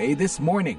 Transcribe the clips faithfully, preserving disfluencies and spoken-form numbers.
A This Morning.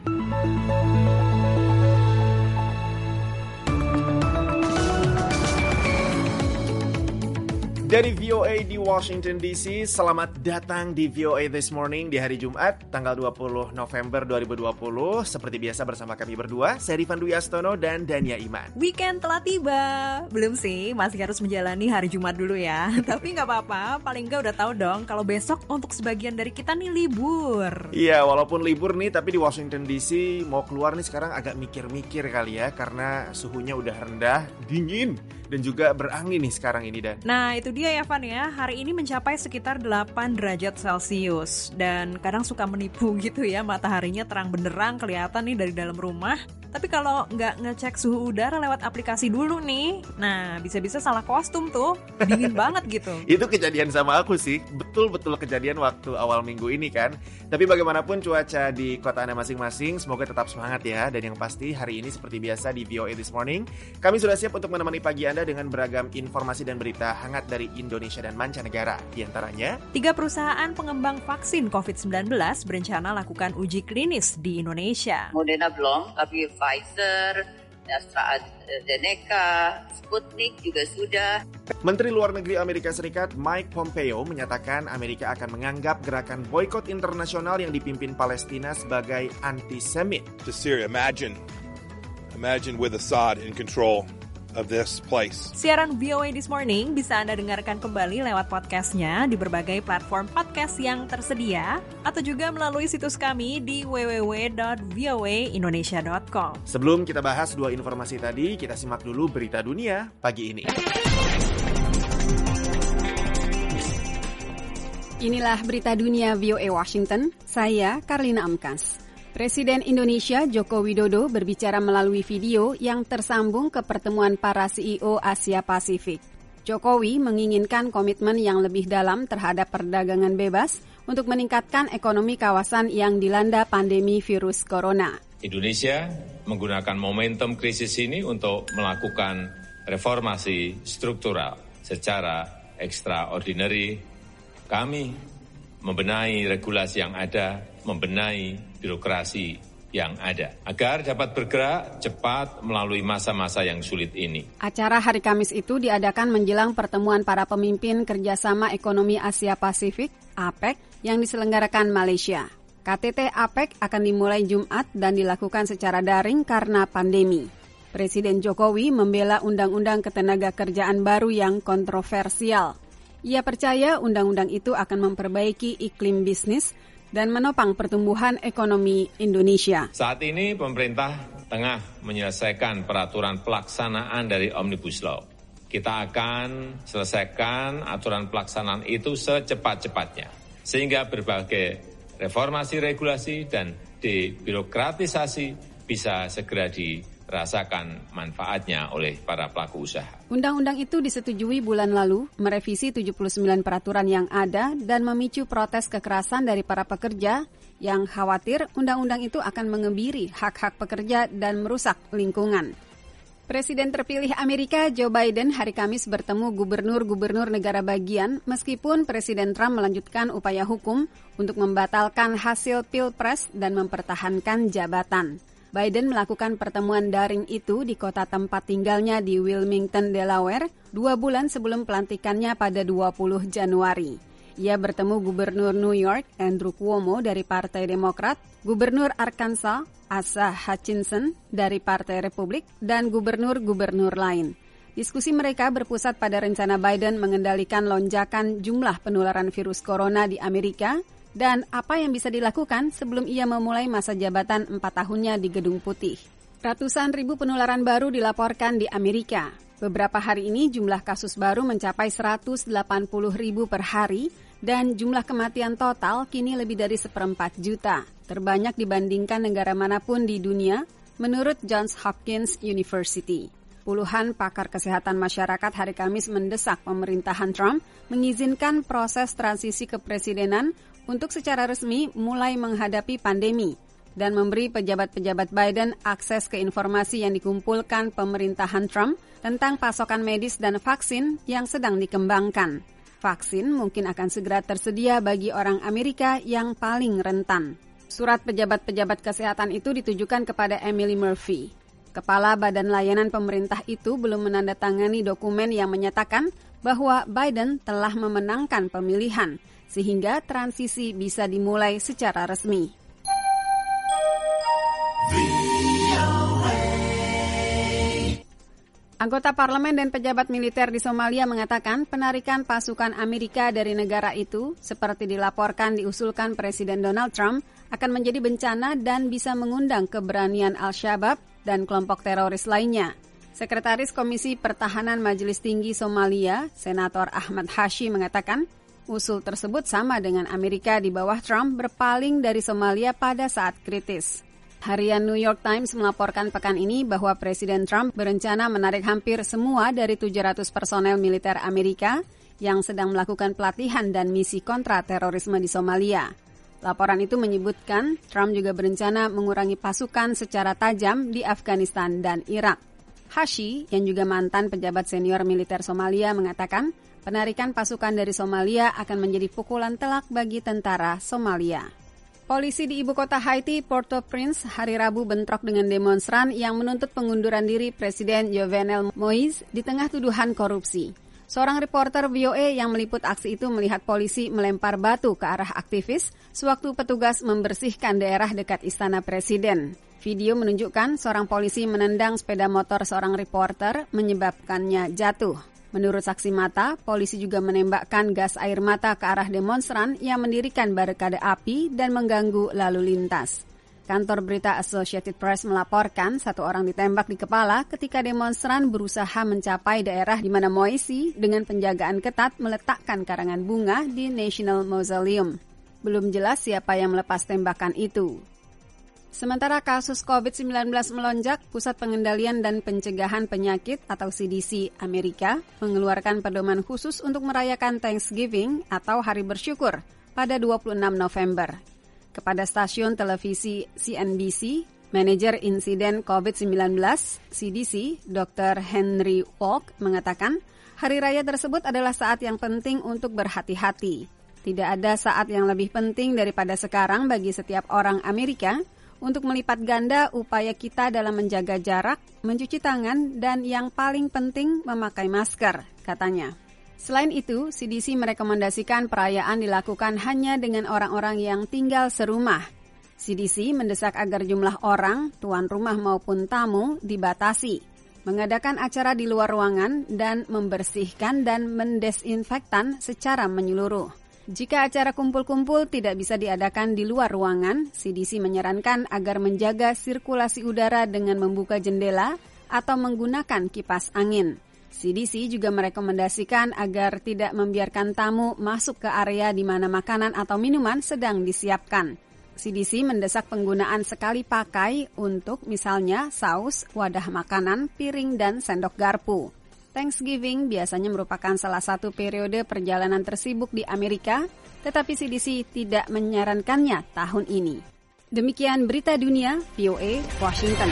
Dari V O A di Washington D C, selamat datang di V O A This Morning di hari Jumat, tanggal dua puluh November dua ribu dua puluh. Seperti biasa bersama kami berdua, saya Rifan Dwi Astono dan Dania Iman. Weekend telah tiba. Belum sih, masih harus menjalani hari Jumat dulu ya. Tapi gak apa-apa, paling gak udah tahu dong kalau besok untuk sebagian dari kita nih libur. Iya, walaupun libur nih, tapi di Washington D C mau keluar nih sekarang agak mikir-mikir kali ya, karena suhunya udah rendah, dingin, dan juga berangin nih sekarang ini, Dan. Nah, itu dia ya, Van ya. Hari ini mencapai sekitar delapan derajat Celcius. Dan kadang suka menipu gitu ya, mataharinya terang benderang kelihatan nih dari dalam rumah. Tapi kalau nggak ngecek suhu udara lewat aplikasi dulu nih, nah bisa-bisa salah kostum tuh, dingin banget gitu. Itu kejadian sama aku sih, betul-betul kejadian waktu awal minggu ini kan. Tapi bagaimanapun cuaca di kota Anda masing-masing, semoga tetap semangat ya. Dan yang pasti hari ini seperti biasa di V O A This Morning, kami sudah siap untuk menemani pagi Anda dengan beragam informasi dan berita hangat dari Indonesia dan mancanegara. Di antaranya, tiga perusahaan pengembang vaksin covid sembilan belas berencana lakukan uji klinis di Indonesia. Moderna belum, tapi Pfizer, AstraZeneca, Sputnik juga sudah. Menteri Luar Negeri Amerika Serikat Mike Pompeo menyatakan Amerika akan menganggap gerakan boikot internasional yang dipimpin Palestina sebagai antisemit. To Syria, imagine, imagine with Assad in control of this place. Siaran V O A This Morning bisa Anda dengarkan kembali lewat podcastnya di berbagai platform podcast yang tersedia atau juga melalui situs kami di w w w dot v o a indonesia dot com. Sebelum kita bahas dua informasi tadi, kita simak dulu berita dunia pagi ini. Inilah berita dunia V O A Washington, saya Karlina Amkas. Presiden Indonesia Joko Widodo berbicara melalui video yang tersambung ke pertemuan para C E O Asia Pasifik. Jokowi menginginkan komitmen yang lebih dalam terhadap perdagangan bebas untuk meningkatkan ekonomi kawasan yang dilanda pandemi virus corona. Indonesia menggunakan momentum krisis ini untuk melakukan reformasi struktural secara extraordinary. Kami membenahi regulasi yang ada, membenahi birokrasi yang ada, agar dapat bergerak cepat melalui masa-masa yang sulit ini. Acara hari Kamis itu diadakan menjelang pertemuan para pemimpin kerjasama ekonomi Asia Pasifik, A P E C, yang diselenggarakan Malaysia. K T T A P E C akan dimulai Jumat dan dilakukan secara daring karena pandemi. Presiden Jokowi membela undang-undang ketenagakerjaan baru yang kontroversial. Ia percaya undang-undang itu akan memperbaiki iklim bisnis dan menopang pertumbuhan ekonomi Indonesia. Saat ini pemerintah tengah menyelesaikan peraturan pelaksanaan dari Omnibus Law. Kita akan selesaikan aturan pelaksanaan itu secepat-cepatnya, sehingga berbagai reformasi regulasi dan debirokratisasi bisa segera dirasakan manfaatnya oleh para pelaku usaha. Undang-undang itu disetujui bulan lalu, merevisi tujuh puluh sembilan peraturan yang ada dan memicu protes kekerasan dari para pekerja yang khawatir undang-undang itu akan mengebiri hak-hak pekerja dan merusak lingkungan. Presiden terpilih Amerika Joe Biden hari Kamis bertemu gubernur-gubernur negara bagian meskipun Presiden Trump melanjutkan upaya hukum untuk membatalkan hasil Pilpres dan mempertahankan jabatan. Biden melakukan pertemuan daring itu di kota tempat tinggalnya di Wilmington, Delaware, dua bulan sebelum pelantikannya pada dua puluh Januari. Ia bertemu Gubernur New York, Andrew Cuomo dari Partai Demokrat, Gubernur Arkansas, Asa Hutchinson dari Partai Republik, dan gubernur-gubernur lain. Diskusi mereka berpusat pada rencana Biden mengendalikan lonjakan jumlah penularan virus corona di Amerika, dan apa yang bisa dilakukan sebelum ia memulai masa jabatan empat tahunnya di Gedung Putih. Ratusan ribu penularan baru dilaporkan di Amerika. Beberapa hari ini jumlah kasus baru mencapai seratus delapan puluh ribu per hari dan jumlah kematian total kini lebih dari seperempat juta. Terbanyak dibandingkan negara manapun di dunia, menurut Johns Hopkins University. Puluhan pakar kesehatan masyarakat hari Kamis mendesak pemerintahan Trump mengizinkan proses transisi kepresidenan untuk secara resmi mulai menghadapi pandemi dan memberi pejabat-pejabat Biden akses ke informasi yang dikumpulkan pemerintahan Trump tentang pasokan medis dan vaksin yang sedang dikembangkan. Vaksin mungkin akan segera tersedia bagi orang Amerika yang paling rentan. Surat pejabat-pejabat kesehatan itu ditujukan kepada Emily Murphy. Kepala Badan Layanan Pemerintah itu belum menandatangani dokumen yang menyatakan bahwa Biden telah memenangkan pemilihan, sehingga transisi bisa dimulai secara resmi. Anggota parlemen dan pejabat militer di Somalia mengatakan penarikan pasukan Amerika dari negara itu, seperti dilaporkan diusulkan Presiden Donald Trump, akan menjadi bencana dan bisa mengundang keberanian Al-Shabaab dan kelompok teroris lainnya. Sekretaris Komisi Pertahanan Majelis Tinggi Somalia, Senator Ahmad Hashi mengatakan, usul tersebut sama dengan Amerika di bawah Trump berpaling dari Somalia pada saat kritis. Harian New York Times melaporkan pekan ini bahwa Presiden Trump berencana menarik hampir semua dari tujuh ratus personel militer Amerika yang sedang melakukan pelatihan dan misi kontra terorisme di Somalia. Laporan itu menyebutkan Trump juga berencana mengurangi pasukan secara tajam di Afghanistan dan Irak. Hashi, yang juga mantan pejabat senior militer Somalia, mengatakan penarikan pasukan dari Somalia akan menjadi pukulan telak bagi tentara Somalia. Polisi di ibu kota Haiti, Port-au-Prince, hari Rabu bentrok dengan demonstran yang menuntut pengunduran diri Presiden Jovenel Moïse di tengah tuduhan korupsi. Seorang reporter V O A yang meliput aksi itu melihat polisi melempar batu ke arah aktivis sewaktu petugas membersihkan daerah dekat Istana Presiden. Video menunjukkan seorang polisi menendang sepeda motor seorang reporter menyebabkannya jatuh. Menurut saksi mata, polisi juga menembakkan gas air mata ke arah demonstran yang mendirikan barikade api dan mengganggu lalu lintas. Kantor berita Associated Press melaporkan satu orang ditembak di kepala ketika demonstran berusaha mencapai daerah di mana Moïse dengan penjagaan ketat meletakkan karangan bunga di National Mausoleum. Belum jelas siapa yang melepas tembakan itu. Sementara kasus covid sembilan belas melonjak, Pusat Pengendalian dan Pencegahan Penyakit atau C D C Amerika mengeluarkan pedoman khusus untuk merayakan Thanksgiving atau Hari Bersyukur pada dua puluh enam November. Kepada stasiun televisi C N B C, Manajer Insiden covid sembilan belas C D C, dokter Henry Walk, mengatakan hari raya tersebut adalah saat yang penting untuk berhati-hati. Tidak ada saat yang lebih penting daripada sekarang bagi setiap orang Amerika untuk melipat ganda upaya kita dalam menjaga jarak, mencuci tangan, dan yang paling penting memakai masker, katanya. Selain itu, C D C merekomendasikan perayaan dilakukan hanya dengan orang-orang yang tinggal serumah. C D C mendesak agar jumlah orang, tuan rumah maupun tamu, dibatasi, mengadakan acara di luar ruangan, dan membersihkan dan mendesinfektan secara menyeluruh. Jika acara kumpul-kumpul tidak bisa diadakan di luar ruangan, C D C menyarankan agar menjaga sirkulasi udara dengan membuka jendela atau menggunakan kipas angin. C D C juga merekomendasikan agar tidak membiarkan tamu masuk ke area di mana makanan atau minuman sedang disiapkan. C D C mendesak penggunaan sekali pakai untuk misalnya saus, wadah makanan, piring, dan sendok garpu. Thanksgiving biasanya merupakan salah satu periode perjalanan tersibuk di Amerika, tetapi C D C tidak menyarankannya tahun ini. Demikian berita dunia, V O A, Washington.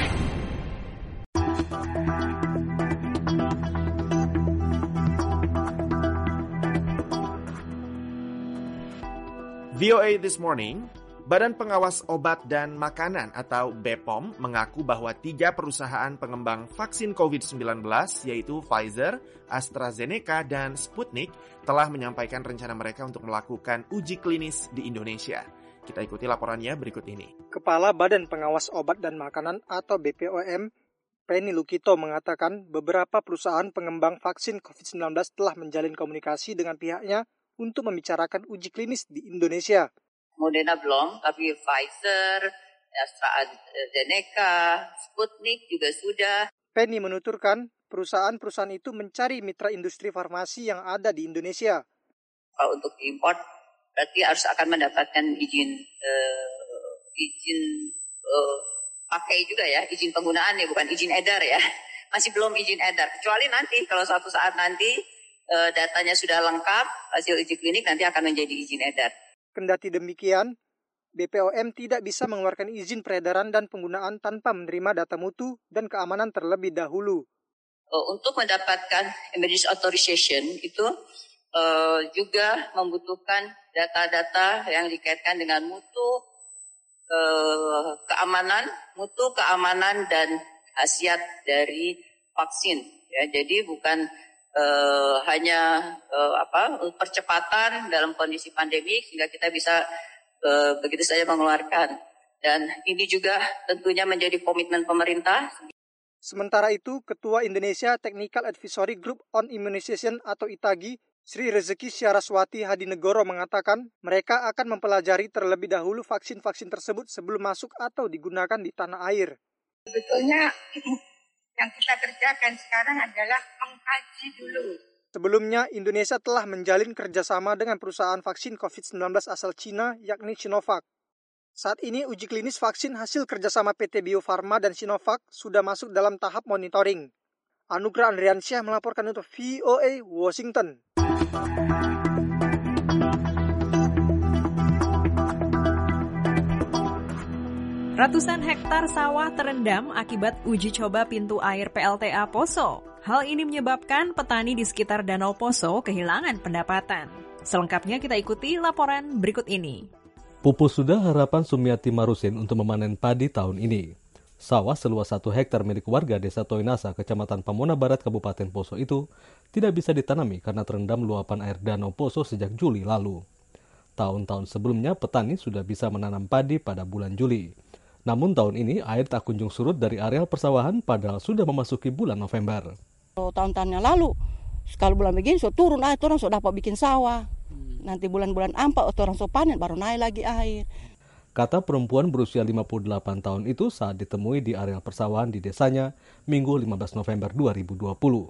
V O A This Morning. Badan Pengawas Obat dan Makanan atau B P O M mengaku bahwa tiga perusahaan pengembang vaksin covid sembilan belas yaitu Pfizer, AstraZeneca, dan Sputnik telah menyampaikan rencana mereka untuk melakukan uji klinis di Indonesia. Kita ikuti laporannya berikut ini. Kepala Badan Pengawas Obat dan Makanan atau B P O M, Penny Lukito mengatakan beberapa perusahaan pengembang vaksin covid sembilan belas telah menjalin komunikasi dengan pihaknya untuk membicarakan uji klinis di Indonesia. Moderna belum, tapi Pfizer, AstraZeneca, Sputnik juga sudah. Penny menuturkan perusahaan-perusahaan itu mencari mitra industri farmasi yang ada di Indonesia. Kalau untuk import, berarti harus akan mendapatkan izin uh, izin uh, pakai juga ya, izin penggunaan ya, bukan izin edar ya. Masih belum izin edar, kecuali nanti kalau suatu saat nanti uh, datanya sudah lengkap, hasil uji klinik nanti akan menjadi izin edar. Kendati demikian, B P O M tidak bisa mengeluarkan izin peredaran dan penggunaan tanpa menerima data mutu dan keamanan terlebih dahulu. Untuk mendapatkan emergency authorization itu uh, juga membutuhkan data-data yang dikaitkan dengan mutu, eh, keamanan, mutu keamanan dan khasiat dari vaksin. Ya, jadi bukan eh, hanya eh, apa percepatan dalam kondisi pandemi sehingga kita bisa eh, begitu saja mengeluarkan. Dan ini juga tentunya menjadi komitmen pemerintah. Sementara itu, Ketua Indonesia Technical Advisory Group on Immunization atau I T A G I, Sri Rezeki Syaraswati Hadinegoro mengatakan mereka akan mempelajari terlebih dahulu vaksin-vaksin tersebut sebelum masuk atau digunakan di tanah air. Sebetulnya yang kita kerjakan sekarang adalah mengkaji dulu. Sebelumnya, Indonesia telah menjalin kerjasama dengan perusahaan vaksin covid sembilan belas asal Cina, yakni Sinovac. Saat ini, uji klinis vaksin hasil kerjasama P T Bio Farma dan Sinovac sudah masuk dalam tahap monitoring. Anugrah Andriansyah melaporkan untuk V O A Washington. Ratusan hektar sawah terendam akibat uji coba pintu air P L T A Poso. Hal ini menyebabkan petani di sekitar Danau Poso kehilangan pendapatan. Selengkapnya kita ikuti laporan berikut ini. Pupus sudah harapan Sumiati Marusin untuk memanen padi tahun ini. Sawah seluas satu hektar milik warga Desa Toinasa, Kecamatan Pamona Barat, Kabupaten Poso itu tidak bisa ditanami karena terendam luapan air Danau Poso sejak Juli lalu. Tahun-tahun sebelumnya petani sudah bisa menanam padi pada bulan Juli. Namun tahun ini air tak kunjung surut dari areal persawahan padahal sudah memasuki bulan November. Tahun-tahun yang lalu, sekali bulan begini so turun air, orang so dapat bikin sawah. Nanti bulan-bulan empat orang so panen baru naik lagi air. Kata perempuan berusia lima puluh delapan tahun itu saat ditemui di areal persawahan di desanya Minggu lima belas November dua ribu dua puluh.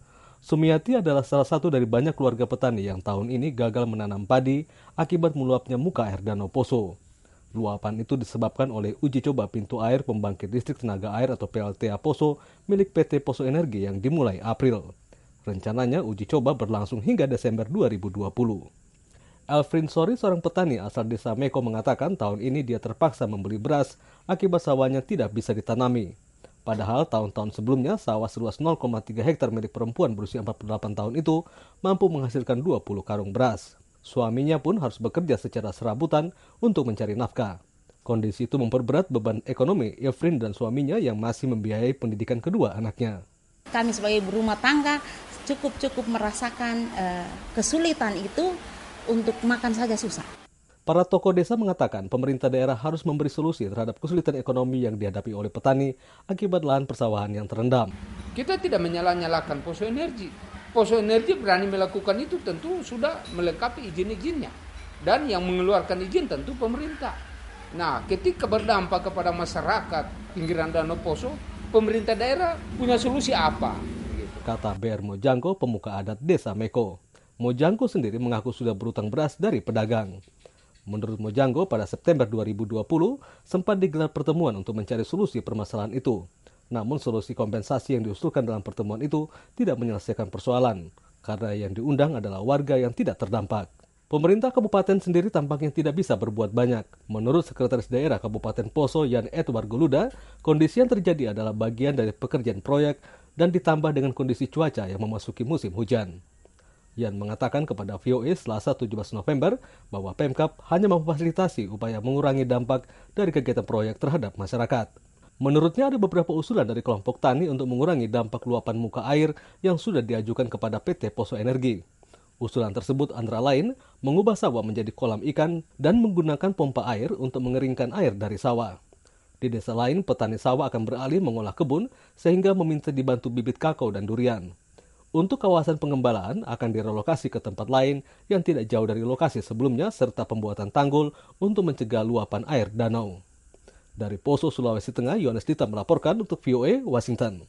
Sumiati adalah salah satu dari banyak keluarga petani yang tahun ini gagal menanam padi akibat meluapnya muka air Danau Poso. Luapan itu disebabkan oleh uji coba pintu air pembangkit listrik tenaga air atau P L T A Poso milik P T Poso Energi yang dimulai April. Rencananya uji coba berlangsung hingga Desember dua ribu dua puluh. Elfrin Sori, seorang petani asal desa Meko, mengatakan tahun ini dia terpaksa membeli beras akibat sawahnya tidak bisa ditanami. Padahal tahun-tahun sebelumnya sawah seluas nol koma tiga hektar milik perempuan berusia empat puluh delapan tahun itu mampu menghasilkan dua puluh karung beras. Suaminya pun harus bekerja secara serabutan untuk mencari nafkah. Kondisi itu memperberat beban ekonomi Elfrin dan suaminya yang masih membiayai pendidikan kedua anaknya. Kami sebagai berumah tangga cukup-cukup merasakan uh, kesulitan itu. Untuk makan saja susah. Para tokoh desa mengatakan pemerintah daerah harus memberi solusi terhadap kesulitan ekonomi yang dihadapi oleh petani akibat lahan persawahan yang terendam. Kita tidak menyala-nyalakan Poso Energi. Poso Energi berani melakukan itu tentu sudah melengkapi izin-izinnya. Dan yang mengeluarkan izin tentu pemerintah. Nah, ketika berdampak kepada masyarakat pinggiran Danau Poso, pemerintah daerah punya solusi apa? Kata B R Mojangko, pemuka adat desa Meko. Mojangko sendiri mengaku sudah berutang beras dari pedagang. Menurut Mojangko, pada September dua ribu dua puluh sempat digelar pertemuan untuk mencari solusi permasalahan itu. Namun solusi kompensasi yang diusulkan dalam pertemuan itu tidak menyelesaikan persoalan, karena yang diundang adalah warga yang tidak terdampak. Pemerintah kabupaten sendiri tampaknya tidak bisa berbuat banyak. Menurut Sekretaris Daerah Kabupaten Poso, Yan Edward Goluda, kondisi yang terjadi adalah bagian dari pekerjaan proyek dan ditambah dengan kondisi cuaca yang memasuki musim hujan. Yan mengatakan kepada V O A Selasa tujuh belas November bahwa Pemkab hanya memfasilitasi upaya mengurangi dampak dari kegiatan proyek terhadap masyarakat. Menurutnya ada beberapa usulan dari kelompok tani untuk mengurangi dampak luapan muka air yang sudah diajukan kepada P T Poso Energi. Usulan tersebut antara lain mengubah sawah menjadi kolam ikan dan menggunakan pompa air untuk mengeringkan air dari sawah. Di desa lain, petani sawah akan beralih mengolah kebun sehingga meminta dibantu bibit kakao dan durian. Untuk kawasan pengembalaan akan direlokasi ke tempat lain yang tidak jauh dari lokasi sebelumnya serta pembuatan tanggul untuk mencegah luapan air danau. Dari Poso, Sulawesi Tengah, Yohanes Dita melaporkan untuk V O A Washington.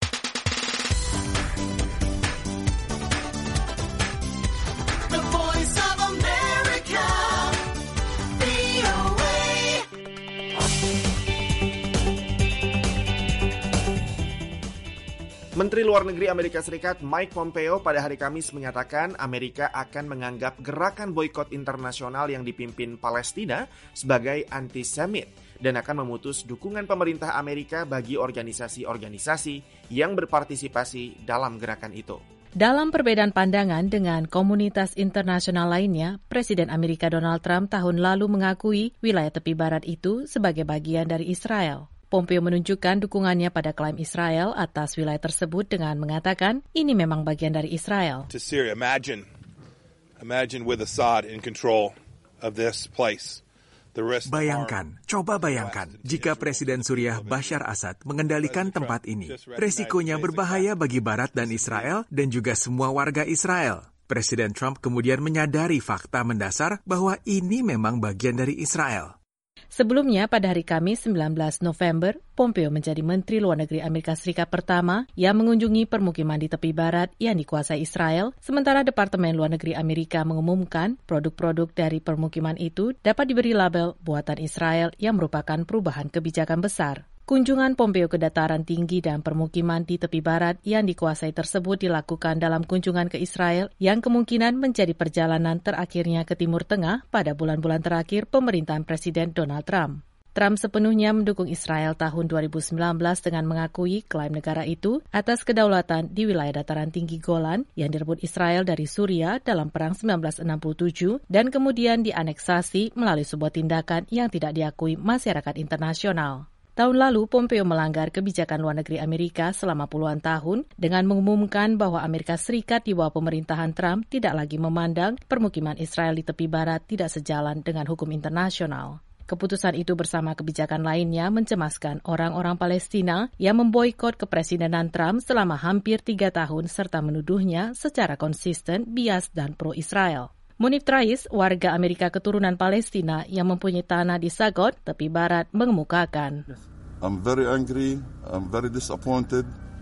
Menteri Luar Negeri Amerika Serikat Mike Pompeo pada hari Kamis menyatakan Amerika akan menganggap gerakan boikot internasional yang dipimpin Palestina sebagai antisemit dan akan memutus dukungan pemerintah Amerika bagi organisasi-organisasi yang berpartisipasi dalam gerakan itu. Dalam perbedaan pandangan dengan komunitas internasional lainnya, Presiden Amerika Donald Trump tahun lalu mengakui wilayah tepi barat itu sebagai bagian dari Israel. Pompeo menunjukkan dukungannya pada klaim Israel atas wilayah tersebut dengan mengatakan ini memang bagian dari Israel. To Syria, imagine, imagine with Assad in control of this place. Bayangkan, coba bayangkan, jika Presiden Suriah Bashar Assad mengendalikan tempat ini. Resikonya berbahaya bagi Barat dan Israel dan juga semua warga Israel. Presiden Trump kemudian menyadari fakta mendasar bahwa ini memang bagian dari Israel. Sebelumnya, pada hari Kamis sembilan belas November, Pompeo menjadi Menteri Luar Negeri Amerika Serikat pertama yang mengunjungi permukiman di tepi barat yang dikuasai Israel, sementara Departemen Luar Negeri Amerika mengumumkan produk-produk dari permukiman itu dapat diberi label buatan Israel yang merupakan perubahan kebijakan besar. Kunjungan Pompeo ke dataran tinggi dan permukiman di tepi barat yang dikuasai tersebut dilakukan dalam kunjungan ke Israel yang kemungkinan menjadi perjalanan terakhirnya ke Timur Tengah pada bulan-bulan terakhir pemerintahan Presiden Donald Trump. Trump sepenuhnya mendukung Israel tahun dua ribu sembilan belas dengan mengakui klaim negara itu atas kedaulatan di wilayah dataran tinggi Golan yang direbut Israel dari Suriah dalam Perang sembilan belas enam puluh tujuh dan kemudian dianeksasi melalui sebuah tindakan yang tidak diakui masyarakat internasional. Tahun lalu, Pompeo melanggar kebijakan luar negeri Amerika selama puluhan tahun dengan mengumumkan bahwa Amerika Serikat di bawah pemerintahan Trump tidak lagi memandang permukiman Israel di tepi barat tidak sejalan dengan hukum internasional. Keputusan itu bersama kebijakan lainnya mencemaskan orang-orang Palestina yang memboikot kepresidenan Trump selama hampir tiga tahun serta menuduhnya secara konsisten bias dan pro-Israel. Munif Trais, warga Amerika keturunan Palestina yang mempunyai tanah di Sagot, tepi barat, mengemukakan. I'm very angry, I'm very disappointed,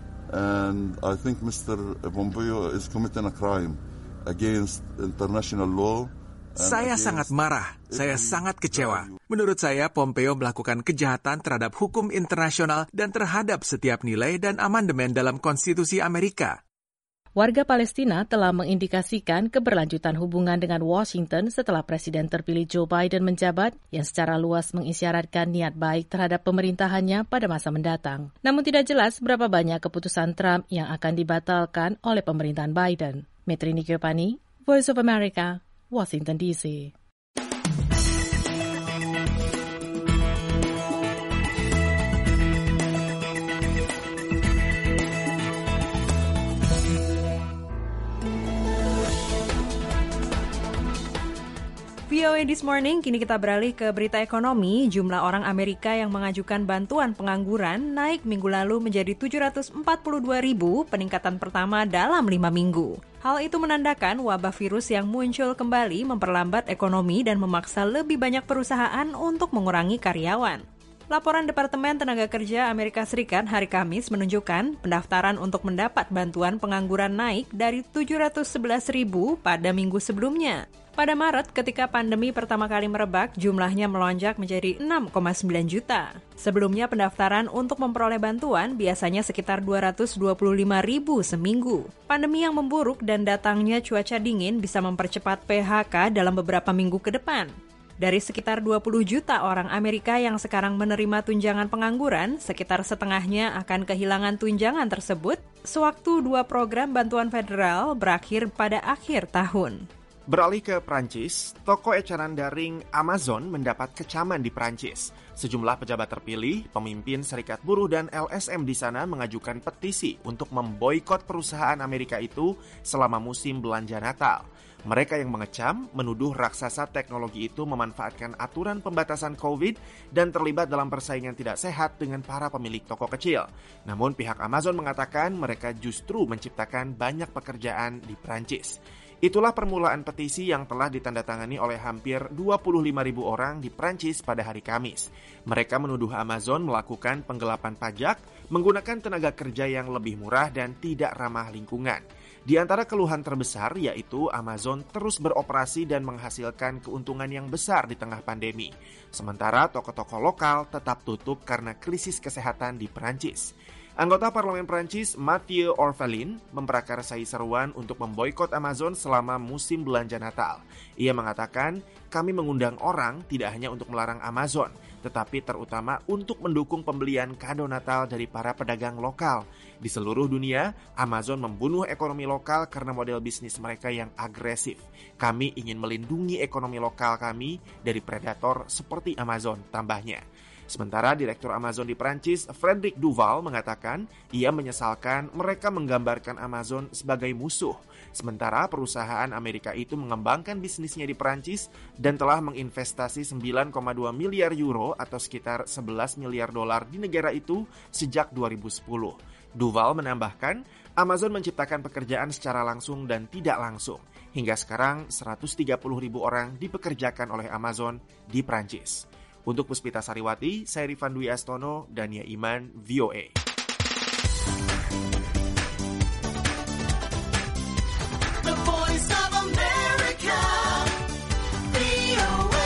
and I think Mister Pompeo is committing a crime against international law. Saya sangat marah, saya sangat kecewa. Menurut saya, Pompeo melakukan kejahatan terhadap hukum internasional dan terhadap setiap nilai dan amandemen dalam konstitusi Amerika. Warga Palestina telah mengindikasikan keberlanjutan hubungan dengan Washington setelah Presiden terpilih Joe Biden menjabat yang secara luas mengisyaratkan niat baik terhadap pemerintahannya pada masa mendatang. Namun tidak jelas berapa banyak keputusan Trump yang akan dibatalkan oleh pemerintahan Biden. Metri Nikyopani, Voice of America, Washington D C. V O A This Morning, kini kita beralih ke berita ekonomi. Jumlah orang Amerika yang mengajukan bantuan pengangguran naik minggu lalu menjadi tujuh ratus empat puluh dua ribu, peningkatan pertama dalam lima minggu. Hal itu menandakan wabah virus yang muncul kembali memperlambat ekonomi dan memaksa lebih banyak perusahaan untuk mengurangi karyawan. Laporan Departemen Tenaga Kerja Amerika Serikat hari Kamis menunjukkan pendaftaran untuk mendapat bantuan pengangguran naik dari tujuh ratus sebelas ribu pada minggu sebelumnya. Pada Maret, ketika pandemi pertama kali merebak, jumlahnya melonjak menjadi enam koma sembilan juta. Sebelumnya pendaftaran untuk memperoleh bantuan biasanya sekitar dua ratus dua puluh lima ribu seminggu. Pandemi yang memburuk dan datangnya cuaca dingin bisa mempercepat P H K dalam beberapa minggu ke depan. Dari sekitar dua puluh juta orang Amerika yang sekarang menerima tunjangan pengangguran, sekitar setengahnya akan kehilangan tunjangan tersebut sewaktu dua program bantuan federal berakhir pada akhir tahun. Beralih ke Prancis, toko eceran daring Amazon mendapat kecaman di Prancis. Sejumlah pejabat terpilih, pemimpin Serikat Buruh dan L S M di sana mengajukan petisi untuk memboikot perusahaan Amerika itu selama musim belanja Natal. Mereka yang mengecam menuduh raksasa teknologi itu memanfaatkan aturan pembatasan COVID dan terlibat dalam persaingan tidak sehat dengan para pemilik toko kecil. Namun pihak Amazon mengatakan mereka justru menciptakan banyak pekerjaan di Prancis. Itulah permulaan petisi yang telah ditandatangani oleh hampir dua puluh lima ribu orang di Prancis pada hari Kamis. Mereka menuduh Amazon melakukan penggelapan pajak, menggunakan tenaga kerja yang lebih murah dan tidak ramah lingkungan. Di antara keluhan terbesar yaitu Amazon terus beroperasi dan menghasilkan keuntungan yang besar di tengah pandemi. Sementara toko-toko lokal tetap tutup karena krisis kesehatan di Prancis. Anggota Parlemen Prancis Mathieu Orphelin memprakarsai seruan untuk memboikot Amazon selama musim belanja Natal. Ia mengatakan, kami mengundang orang tidak hanya untuk melarang Amazon, tetapi terutama untuk mendukung pembelian kado Natal dari para pedagang lokal. Di seluruh dunia, Amazon membunuh ekonomi lokal karena model bisnis mereka yang agresif. Kami ingin melindungi ekonomi lokal kami dari predator seperti Amazon, tambahnya. Sementara Direktur Amazon di Prancis, Frédéric Duval, mengatakan ia menyesalkan mereka menggambarkan Amazon sebagai musuh. Sementara perusahaan Amerika itu mengembangkan bisnisnya di Prancis dan telah menginvestasi sembilan koma dua miliar euro atau sekitar sebelas miliar dolar di negara itu sejak dua ribu sepuluh. Duval menambahkan, Amazon menciptakan pekerjaan secara langsung dan tidak langsung. Hingga sekarang, seratus tiga puluh ribu orang dipekerjakan oleh Amazon di Prancis. Untuk Puspita Sariwati, saya Rifan Dwi Astono, Dania Iman, V O A. The Voice of America, V O A.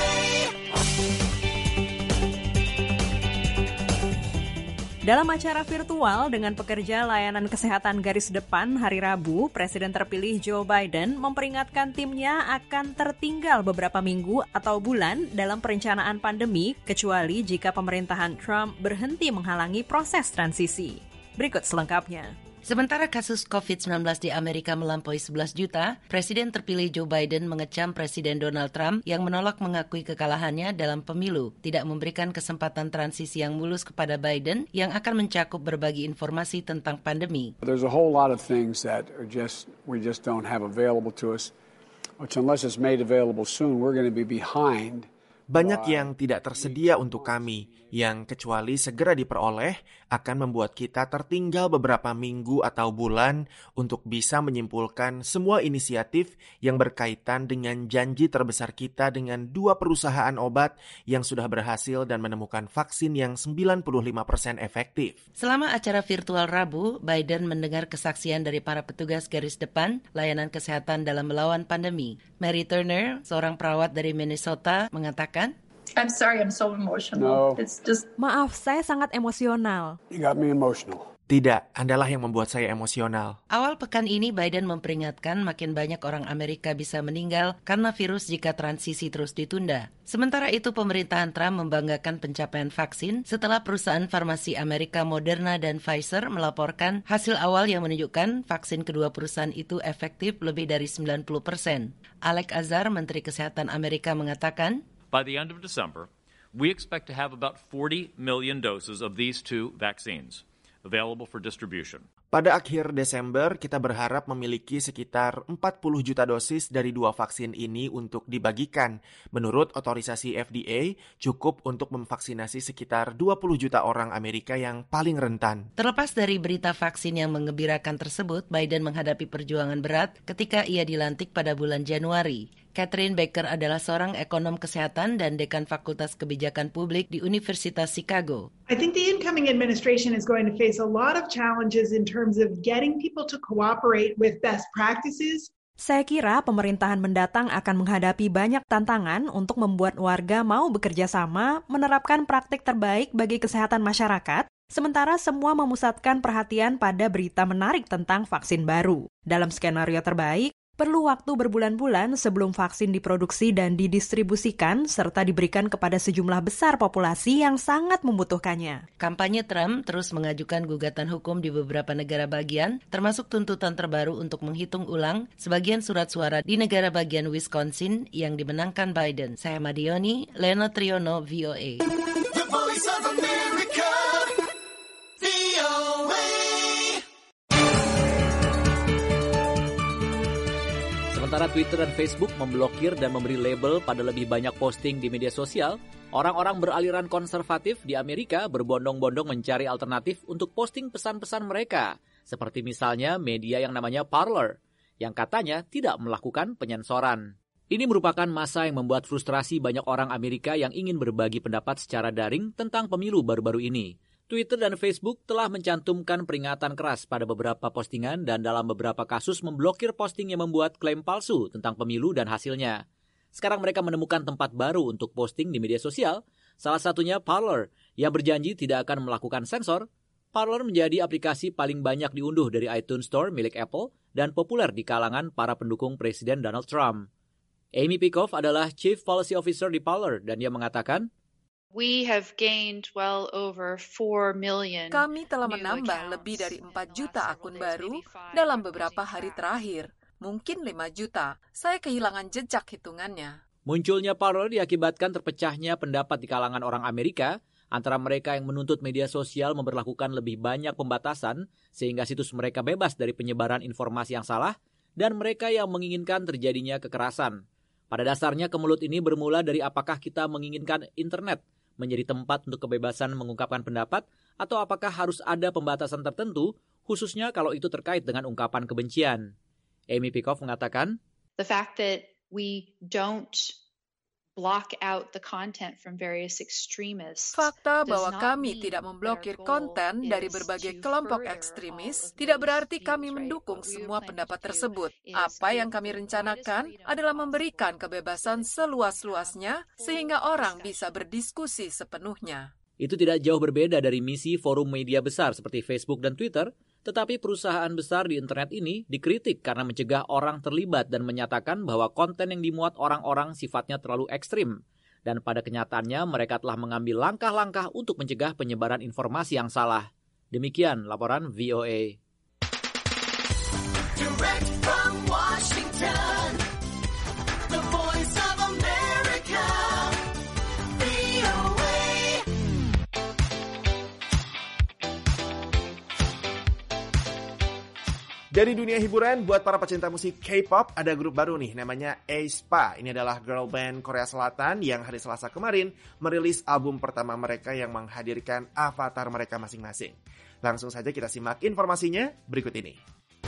Dalam acara virtual dengan pekerja layanan kesehatan garis depan hari Rabu, Presiden terpilih Joe Biden memperingatkan timnya akan tertinggal beberapa minggu atau bulan dalam perencanaan pandemi, kecuali jika pemerintahan Trump berhenti menghalangi proses transisi. Berikut selengkapnya. Sementara kasus covid sembilan belas di Amerika melampaui sebelas juta, Presiden terpilih Joe Biden mengecam Presiden Donald Trump yang menolak mengakui kekalahannya dalam pemilu, tidak memberikan kesempatan transisi yang mulus kepada Biden yang akan mencakup berbagi informasi tentang pandemi. There's a whole lot of things that are just we just don't have available to us, which unless it's made available soon, we're going to be behind. Banyak yang tidak tersedia untuk kami, yang kecuali segera diperoleh akan membuat kita tertinggal beberapa minggu atau bulan untuk bisa menyimpulkan semua inisiatif yang berkaitan dengan janji terbesar kita dengan dua perusahaan obat yang sudah berhasil dan menemukan vaksin yang sembilan puluh lima persen efektif. Selama acara virtual Rabu, Biden mendengar kesaksian dari para petugas garis depan layanan kesehatan dalam melawan pandemi. Mary Turner, seorang perawat dari Minnesota, mengatakan, I'm sorry, I'm so emotional. No. It's just... Maaf, saya sangat emosional. You got me emotional. Tidak, Andalah yang membuat saya emosional. Awal pekan ini Biden memperingatkan makin banyak orang Amerika bisa meninggal karena virus jika transisi terus ditunda. Sementara itu pemerintahan Trump membanggakan pencapaian vaksin setelah perusahaan farmasi Amerika Moderna dan Pfizer melaporkan hasil awal yang menunjukkan vaksin kedua perusahaan itu efektif lebih dari sembilan puluh persen. Alex Azar, Menteri Kesehatan Amerika, mengatakan, By the end of December, we expect to have about forty million doses of these two vaccines available for distribution. Pada akhir Desember, kita berharap memiliki sekitar empat puluh juta dosis dari dua vaksin ini untuk dibagikan. Menurut otorisasi F D A, cukup untuk memvaksinasi sekitar dua puluh juta orang Amerika yang paling rentan. Terlepas dari berita vaksin yang menggembirakan tersebut, Biden menghadapi perjuangan berat ketika ia dilantik pada bulan Januari. Catherine Baker adalah seorang ekonom kesehatan dan dekan Fakultas Kebijakan Publik di Universitas Chicago. I think the incoming administration is going to face a lot of challenges in terms of getting people to cooperate with best practices. Saya kira pemerintahan mendatang akan menghadapi banyak tantangan untuk membuat warga mau bekerja sama, menerapkan praktik terbaik bagi kesehatan masyarakat, sementara semua memusatkan perhatian pada berita menarik tentang vaksin baru. Dalam skenario terbaik, perlu waktu berbulan-bulan sebelum vaksin diproduksi dan didistribusikan serta diberikan kepada sejumlah besar populasi yang sangat membutuhkannya. Kampanye Trump terus mengajukan gugatan hukum di beberapa negara bagian, termasuk tuntutan terbaru untuk menghitung ulang sebagian surat suara di negara bagian Wisconsin yang dimenangkan Biden. Saya Madioni, Leno Triono, V O A. The Voice of America, V O A. Sementara Twitter dan Facebook memblokir dan memberi label pada lebih banyak posting di media sosial, orang-orang beraliran konservatif di Amerika berbondong-bondong mencari alternatif untuk posting pesan-pesan mereka, seperti misalnya media yang namanya Parler, yang katanya tidak melakukan penyensoran. Ini merupakan masa yang membuat frustrasi banyak orang Amerika yang ingin berbagi pendapat secara daring tentang pemilu baru-baru ini. Twitter dan Facebook telah mencantumkan peringatan keras pada beberapa postingan dan dalam beberapa kasus memblokir posting yang membuat klaim palsu tentang pemilu dan hasilnya. Sekarang mereka menemukan tempat baru untuk posting di media sosial, salah satunya Parler, yang berjanji tidak akan melakukan sensor. Parler menjadi aplikasi paling banyak diunduh dari iTunes Store milik Apple dan populer di kalangan para pendukung Presiden Donald Trump. Amy Peikoff adalah Chief Policy Officer di Parler dan dia mengatakan, We have gained well over four million. Kami telah menambah lebih dari empat juta akun baru dalam beberapa hari terakhir. Mungkin lima juta. Saya kehilangan jejak hitungannya. Munculnya Parler diakibatkan terpecahnya pendapat di kalangan orang Amerika antara mereka yang menuntut media sosial memberlakukan lebih banyak pembatasan sehingga situs mereka bebas dari penyebaran informasi yang salah dan mereka yang menginginkan terjadinya kekerasan. Pada dasarnya kemelut ini bermula dari apakah kita menginginkan internet menjadi tempat untuk kebebasan mengungkapkan pendapat atau apakah harus ada pembatasan tertentu khususnya kalau itu terkait dengan ungkapan kebencian. Amy Peikoff mengatakan, The fact that we don't block out the content from various extremists. Fakta bahwa kami tidak memblokir konten dari berbagai kelompok ekstremis tidak berarti kami mendukung semua pendapat tersebut. Apa yang kami rencanakan adalah memberikan kebebasan seluas-luasnya sehingga orang bisa berdiskusi sepenuhnya. Itu tidak jauh berbeda dari misi forum media besar seperti Facebook dan Twitter, tetapi perusahaan besar di internet ini dikritik karena mencegah orang terlibat dan menyatakan bahwa konten yang dimuat orang-orang sifatnya terlalu ekstrim. Dan pada kenyataannya mereka telah mengambil langkah-langkah untuk mencegah penyebaran informasi yang salah. Demikian laporan V O A. Direct from Washington, the voice of America, V O A. Dari dunia hiburan, buat para pecinta musik K-pop, ada grup baru nih, namanya aespa. Ini adalah girl band Korea Selatan yang hari Selasa kemarin merilis album pertama mereka yang menghadirkan avatar mereka masing-masing. Langsung saja kita simak informasinya berikut ini.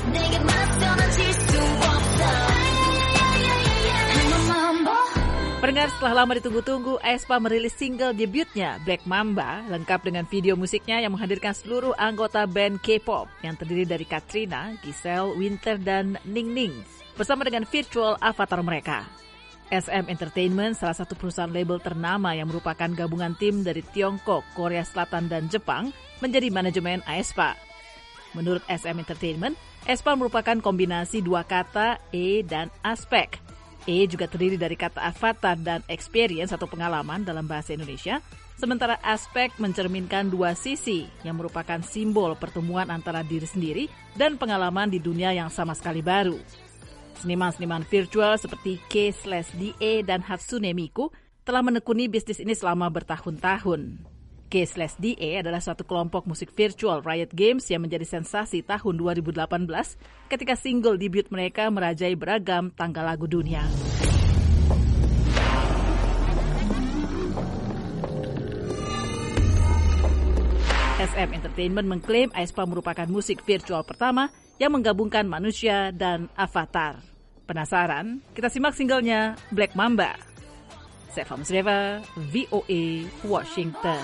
Pendengar, setelah lama ditunggu-tunggu, aespa merilis single debutnya, Black Mamba, lengkap dengan video musiknya yang menghadirkan seluruh anggota band K-pop yang terdiri dari Katrina, Giselle, Winter, dan Ning Ning, bersama dengan virtual avatar mereka. S M Entertainment, salah satu perusahaan label ternama yang merupakan gabungan tim dari Tiongkok, Korea Selatan, dan Jepang, menjadi manajemen aespa. Menurut S M Entertainment, aespa merupakan kombinasi dua kata, E dan aspek. E juga terdiri dari kata avatar dan experience atau pengalaman dalam bahasa Indonesia, sementara aspek mencerminkan dua sisi yang merupakan simbol pertemuan antara diri sendiri dan pengalaman di dunia yang sama sekali baru. Seniman-seniman virtual seperti K slash D A dan Hatsune Miku telah menekuni bisnis ini selama bertahun-tahun. K slash D A adalah suatu kelompok musik virtual Riot Games yang menjadi sensasi tahun dua ribu delapan belas ketika single debut mereka merajai beragam tanggal lagu dunia. S M Entertainment mengklaim aespa merupakan musik virtual pertama yang menggabungkan manusia dan avatar. Penasaran? Kita simak singlenya Black Mamba. Seva Musreva, V O A, Washington.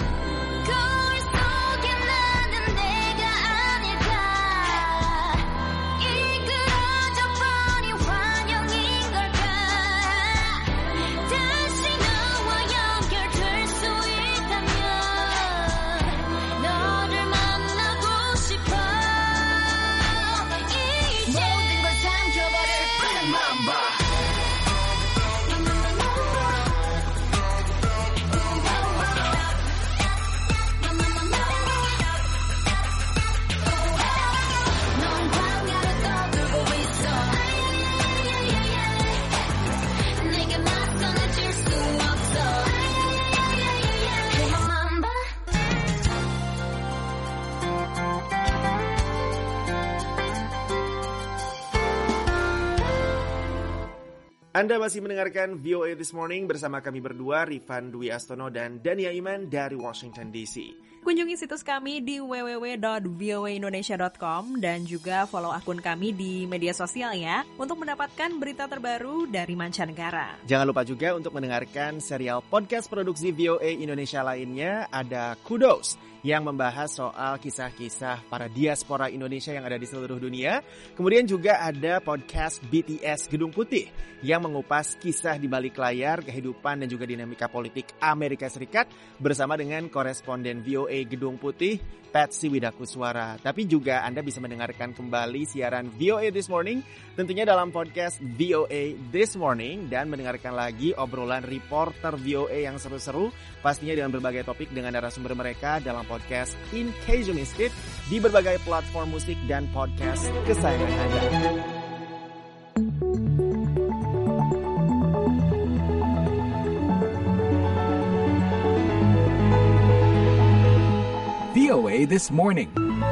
Anda masih mendengarkan V O A This Morning bersama kami berdua, Rifan Dwi Astono dan Dania Iman dari Washington D C. Kunjungi situs kami di w w w dot v o a indonesia dot com dan juga follow akun kami di media sosial ya untuk mendapatkan berita terbaru dari mancanegara. Jangan lupa juga untuk mendengarkan serial podcast produksi V O A Indonesia lainnya, ada Kudos, yang membahas soal kisah-kisah para diaspora Indonesia yang ada di seluruh dunia. Kemudian juga ada podcast B T S Gedung Putih yang mengupas kisah di balik layar, kehidupan dan juga dinamika politik Amerika Serikat bersama dengan koresponden V O A A Gedung Putih, Patsy Widakuswara. Tapi juga Anda bisa mendengarkan kembali siaran V O A This Morning tentunya dalam podcast V O A This Morning dan mendengarkan lagi obrolan reporter V O A yang seru-seru pastinya dengan berbagai topik dengan narasumber mereka dalam podcast In Case You Missed It di berbagai platform musik dan podcast kesayangan Anda. V O A This Morning.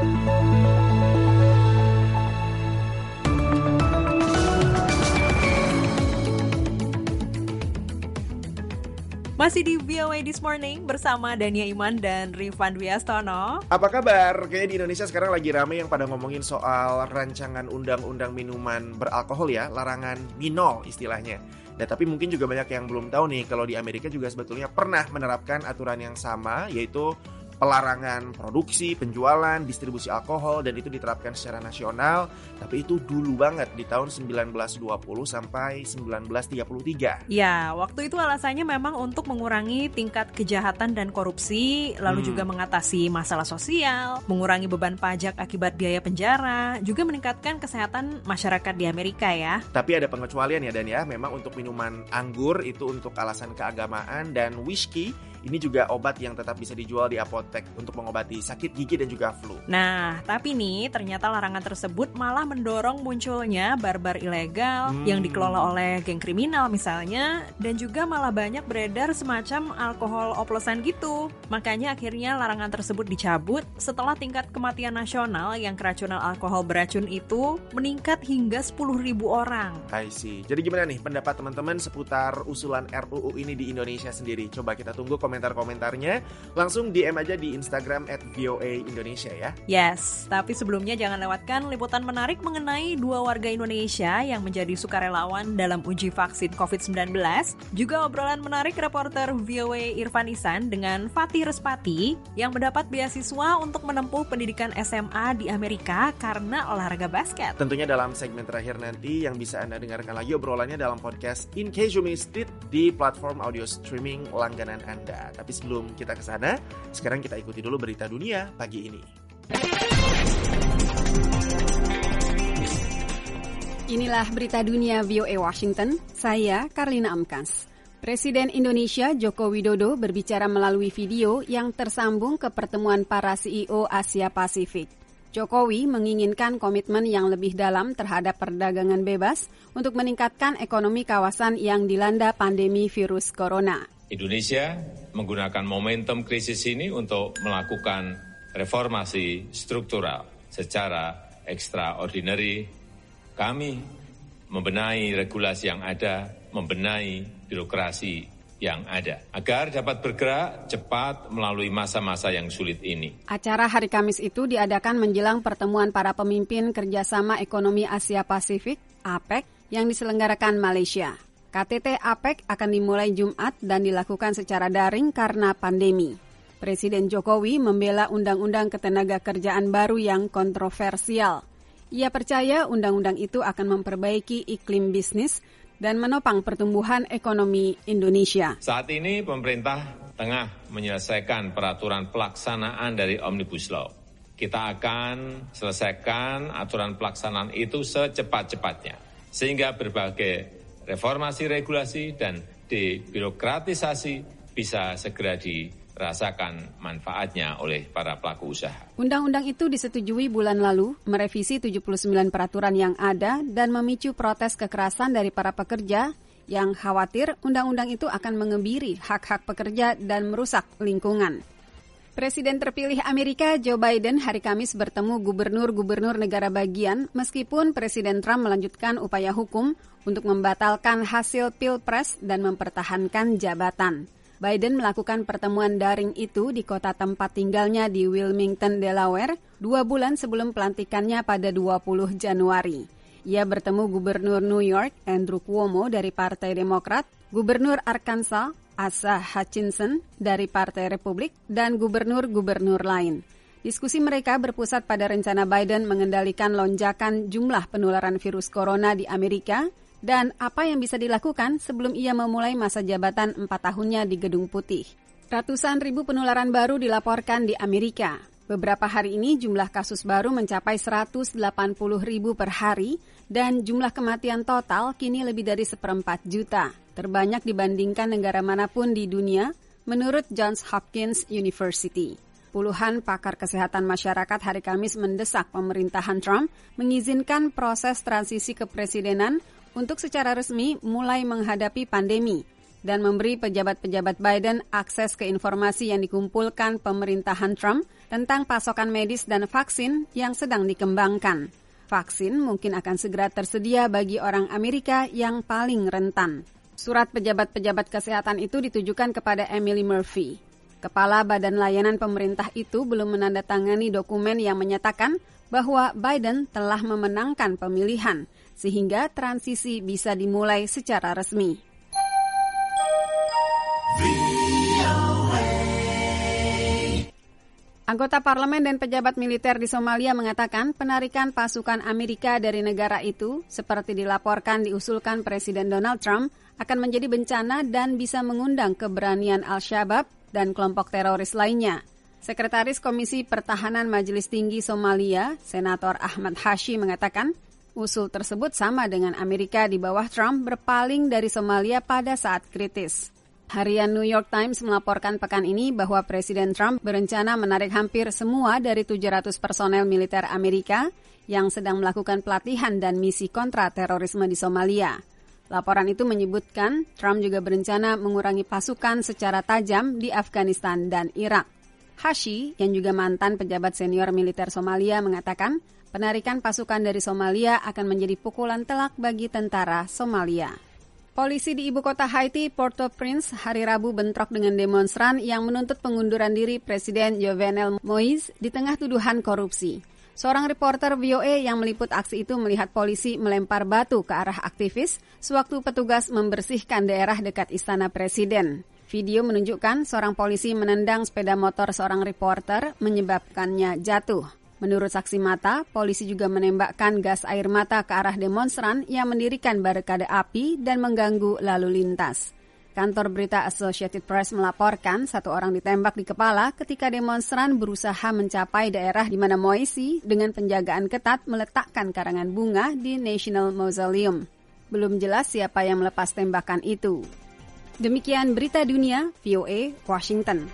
Masih di V O A This Morning bersama Dania Iman dan Rifan Wiastono. Apa kabar? Kayaknya di Indonesia sekarang lagi rame yang pada ngomongin soal rancangan undang-undang minuman beralkohol ya, larangan minol istilahnya. Nah, tapi mungkin juga banyak yang belum tahu nih kalau di Amerika juga sebetulnya pernah menerapkan aturan yang sama, yaitu pelarangan produksi, penjualan, distribusi alkohol, dan itu diterapkan secara nasional. Tapi itu dulu banget di tahun sembilan belas dua puluh sampai sembilan belas tiga puluh tiga. Ya, waktu itu alasannya memang untuk mengurangi tingkat kejahatan dan korupsi, lalu hmm. juga mengatasi masalah sosial, mengurangi beban pajak akibat biaya penjara, juga meningkatkan kesehatan masyarakat di Amerika ya. Tapi ada pengecualian ya Dan ya, memang untuk minuman anggur itu untuk alasan keagamaan, dan whisky ini juga obat yang tetap bisa dijual di apotek untuk mengobati sakit gigi dan juga flu. Nah, tapi nih ternyata larangan tersebut malah mendorong munculnya bar-bar ilegal hmm. yang dikelola oleh geng kriminal misalnya, dan juga malah banyak beredar semacam alkohol oplosan gitu. Makanya akhirnya larangan tersebut dicabut setelah tingkat kematian nasional yang keracunan alkohol beracun itu meningkat hingga sepuluh ribu orang. I see. Jadi gimana nih pendapat teman-teman seputar usulan R U U ini di Indonesia sendiri? Coba kita tunggu komentar-komentarnya. Langsung D M aja di Instagram at V O A Indonesia ya. Yes, tapi sebelumnya jangan lewatkan liputan menarik mengenai dua warga Indonesia yang menjadi sukarelawan dalam uji vaksin covid sembilan belas. Juga obrolan menarik reporter V O A Irfan Isan dengan Fatih Respati yang mendapat beasiswa untuk menempuh pendidikan S M A di Amerika karena olahraga basket. Tentunya dalam segmen terakhir nanti yang bisa Anda dengarkan lagi obrolannya dalam podcast In Case You Missed It di platform audio streaming langganan Anda. Tapi sebelum kita ke sana, sekarang kita ikuti dulu berita dunia pagi ini. Inilah berita dunia V O A Washington, saya Karlina Amkas. Presiden Indonesia Joko Widodo berbicara melalui video yang tersambung ke pertemuan para C E O Asia Pasifik. Jokowi menginginkan komitmen yang lebih dalam terhadap perdagangan bebas untuk meningkatkan ekonomi kawasan yang dilanda pandemi virus corona. Indonesia menggunakan momentum krisis ini untuk melakukan reformasi struktural secara extraordinary. Kami membenahi regulasi yang ada, membenahi birokrasi yang ada, agar dapat bergerak cepat melalui masa-masa yang sulit ini. Acara hari Kamis itu diadakan menjelang pertemuan para pemimpin kerjasama ekonomi Asia Pasifik, A P E C, yang diselenggarakan Malaysia. K T T A P E C akan dimulai Jumat dan dilakukan secara daring karena pandemi. Presiden Jokowi membela undang-undang ketenagakerjaan baru yang kontroversial. Ia percaya undang-undang itu akan memperbaiki iklim bisnis dan menopang pertumbuhan ekonomi Indonesia. Saat ini pemerintah tengah menyelesaikan peraturan pelaksanaan dari Omnibus Law. Kita akan selesaikan aturan pelaksanaan itu secepat-cepatnya, sehingga berbagai reformasi regulasi dan debirokratisasi bisa segera dirasakan manfaatnya oleh para pelaku usaha. Undang-undang itu disetujui bulan lalu, merevisi tujuh puluh sembilan peraturan yang ada dan memicu protes kekerasan dari para pekerja yang khawatir undang-undang itu akan mengebiri hak-hak pekerja dan merusak lingkungan. Presiden terpilih Amerika Joe Biden hari Kamis bertemu gubernur-gubernur negara bagian meskipun Presiden Trump melanjutkan upaya hukum untuk membatalkan hasil Pilpres dan mempertahankan jabatan. Biden melakukan pertemuan daring itu di kota tempat tinggalnya di Wilmington, Delaware, dua bulan sebelum pelantikannya pada dua puluh Januari. Ia bertemu Gubernur New York Andrew Cuomo dari Partai Demokrat, Gubernur Arkansas Asa Hutchinson dari Partai Republik, dan gubernur-gubernur lain. Diskusi mereka berpusat pada rencana Biden mengendalikan lonjakan jumlah penularan virus corona di Amerika dan apa yang bisa dilakukan sebelum ia memulai masa jabatan empat tahunnya di Gedung Putih. Ratusan ribu penularan baru dilaporkan di Amerika. Beberapa hari ini jumlah kasus baru mencapai seratus delapan puluh ribu per hari dan jumlah kematian total kini lebih dari seperempat juta. Terbanyak dibandingkan negara manapun di dunia, menurut Johns Hopkins University. Puluhan pakar kesehatan masyarakat hari Kamis mendesak pemerintahan Trump mengizinkan proses transisi kepresidenan untuk secara resmi mulai menghadapi pandemi dan memberi pejabat-pejabat Biden akses ke informasi yang dikumpulkan pemerintahan Trump tentang pasokan medis dan vaksin yang sedang dikembangkan. Vaksin mungkin akan segera tersedia bagi orang Amerika yang paling rentan. Surat pejabat-pejabat kesehatan itu ditujukan kepada Emily Murphy. Kepala Badan Layanan Pemerintah itu belum menandatangani dokumen yang menyatakan bahwa Biden telah memenangkan pemilihan, sehingga transisi bisa dimulai secara resmi. Anggota parlemen dan pejabat militer di Somalia mengatakan penarikan pasukan Amerika dari negara itu, seperti dilaporkan diusulkan Presiden Donald Trump, akan menjadi bencana dan bisa mengundang keberanian Al-Shabaab dan kelompok teroris lainnya. Sekretaris Komisi Pertahanan Majelis Tinggi Somalia, Senator Ahmad Hashi mengatakan, usul tersebut sama dengan Amerika di bawah Trump berpaling dari Somalia pada saat kritis. Harian New York Times melaporkan pekan ini bahwa Presiden Trump berencana menarik hampir semua dari tujuh ratus personel militer Amerika yang sedang melakukan pelatihan dan misi kontra terorisme di Somalia. Laporan itu menyebutkan Trump juga berencana mengurangi pasukan secara tajam di Afghanistan dan Irak. Hashi, yang juga mantan pejabat senior militer Somalia, mengatakan penarikan pasukan dari Somalia akan menjadi pukulan telak bagi tentara Somalia. Polisi di ibu kota Haiti, Port-au-Prince, hari Rabu bentrok dengan demonstran yang menuntut pengunduran diri Presiden Jovenel Moïse di tengah tuduhan korupsi. Seorang reporter V O A yang meliput aksi itu melihat polisi melempar batu ke arah aktivis sewaktu petugas membersihkan daerah dekat Istana Presiden. Video menunjukkan seorang polisi menendang sepeda motor seorang reporter menyebabkannya jatuh. Menurut saksi mata, polisi juga menembakkan gas air mata ke arah demonstran yang mendirikan barikade api dan mengganggu lalu lintas. Kantor berita Associated Press melaporkan satu orang ditembak di kepala ketika demonstran berusaha mencapai daerah di mana Moïse dengan penjagaan ketat meletakkan karangan bunga di National Mausoleum. Belum jelas siapa yang melepas tembakan itu. Demikian berita dunia, V O A, Washington.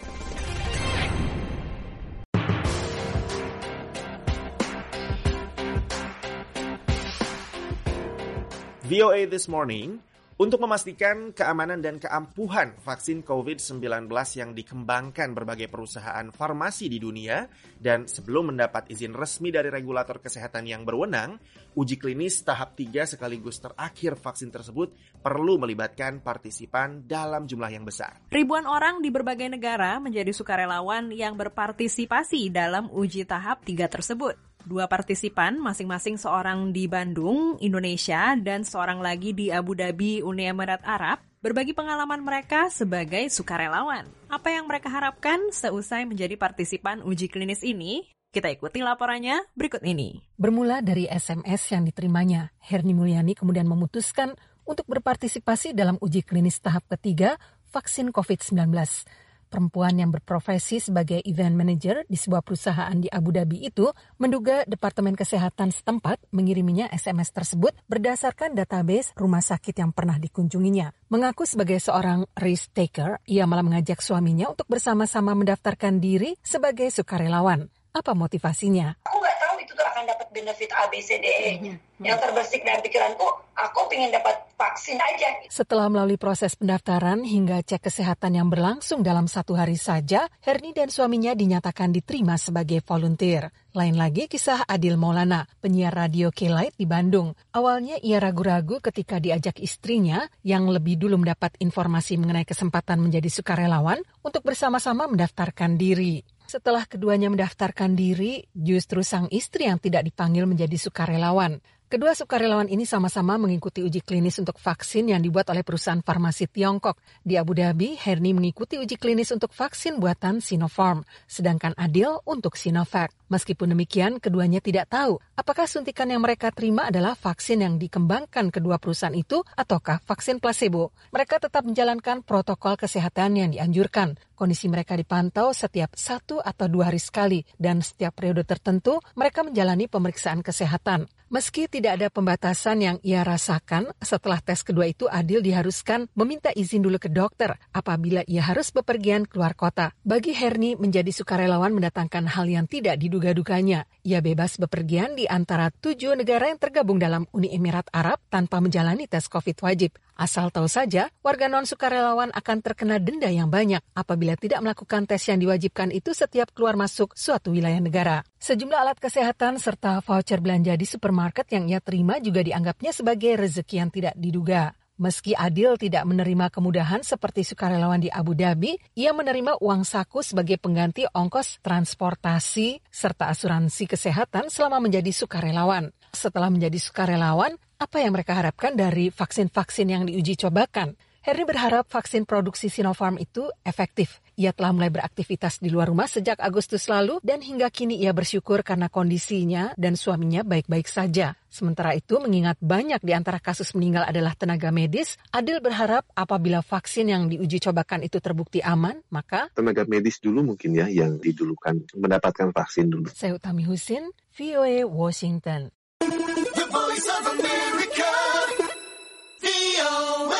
V O A This Morning, untuk memastikan keamanan dan keampuhan vaksin covid sembilan belas yang dikembangkan berbagai perusahaan farmasi di dunia dan sebelum mendapat izin resmi dari regulator kesehatan yang berwenang, uji klinis tahap tiga sekaligus terakhir vaksin tersebut perlu melibatkan partisipan dalam jumlah yang besar. Ribuan orang di berbagai negara menjadi sukarelawan yang berpartisipasi dalam uji tahap tiga tersebut. Dua partisipan, masing-masing seorang di Bandung, Indonesia, dan seorang lagi di Abu Dhabi, Uni Emirat Arab, berbagi pengalaman mereka sebagai sukarelawan. Apa yang mereka harapkan seusai menjadi partisipan uji klinis ini? Kita ikuti laporannya berikut ini. Bermula dari S M S yang diterimanya, Herni Mulyani kemudian memutuskan untuk berpartisipasi dalam uji klinis tahap ketiga vaksin covid sembilan belas. Perempuan yang berprofesi sebagai event manager di sebuah perusahaan di Abu Dhabi itu menduga Departemen Kesehatan setempat mengiriminya S M S tersebut berdasarkan database rumah sakit yang pernah dikunjunginya. Mengaku sebagai seorang risk taker, ia malah mengajak suaminya untuk bersama-sama mendaftarkan diri sebagai sukarelawan. Apa motivasinya? Aku nggak tahu itu tuh akan dapat benefit A, B, C, D, E-nya. Mm-hmm. Yang terbersih dalam pikiranku, aku pengen dapat vaksin aja. Setelah melalui proses pendaftaran hingga cek kesehatan yang berlangsung dalam satu hari saja, Herni dan suaminya dinyatakan diterima sebagai volunteer. Lain lagi kisah Adil Maulana, penyiar radio K-Light di Bandung. Awalnya ia ragu-ragu ketika diajak istrinya yang lebih dulu mendapat informasi mengenai kesempatan menjadi sukarelawan untuk bersama-sama mendaftarkan diri. Setelah keduanya mendaftarkan diri, justru sang istri yang tidak dipanggil menjadi sukarelawan. Kedua sukarelawan ini sama-sama mengikuti uji klinis untuk vaksin yang dibuat oleh perusahaan farmasi Tiongkok. Di Abu Dhabi, Herni mengikuti uji klinis untuk vaksin buatan Sinopharm, sedangkan Adil untuk Sinovac. Meskipun demikian, keduanya tidak tahu apakah suntikan yang mereka terima adalah vaksin yang dikembangkan kedua perusahaan itu ataukah vaksin placebo. Mereka tetap menjalankan protokol kesehatan yang dianjurkan. Kondisi mereka dipantau setiap satu atau dua hari sekali dan setiap periode tertentu mereka menjalani pemeriksaan kesehatan. Meski tidak ada pembatasan yang ia rasakan, setelah tes kedua itu Adil diharuskan meminta izin dulu ke dokter apabila ia harus bepergian keluar kota. Bagi Herni, menjadi sukarelawan mendatangkan hal yang tidak diduga-duganya. Ia bebas bepergian di antara tujuh negara yang tergabung dalam Uni Emirat Arab tanpa menjalani tes COVID wajib. Asal tahu saja, warga non-sukarelawan akan terkena denda yang banyak apabila tidak melakukan tes yang diwajibkan itu setiap keluar masuk suatu wilayah negara. Sejumlah alat kesehatan serta voucher belanja di supermarket yang ia terima juga dianggapnya sebagai rezeki yang tidak diduga. Meski Adil tidak menerima kemudahan seperti sukarelawan di Abu Dhabi, ia menerima uang saku sebagai pengganti ongkos transportasi serta asuransi kesehatan selama menjadi sukarelawan. Setelah menjadi sukarelawan, apa yang mereka harapkan dari vaksin-vaksin yang diuji cobakan? Herni berharap vaksin produksi Sinopharm itu efektif. Ia telah mulai beraktivitas di luar rumah sejak Agustus lalu dan hingga kini ia bersyukur karena kondisinya dan suaminya baik-baik saja. Sementara itu, mengingat banyak di antara kasus meninggal adalah tenaga medis, Adil berharap apabila vaksin yang diuji cobakan itu terbukti aman, maka tenaga medis dulu mungkin ya yang didulukan mendapatkan vaksin dulu. Saya Utami Husin, V O A Washington. The Voice of America, V O A.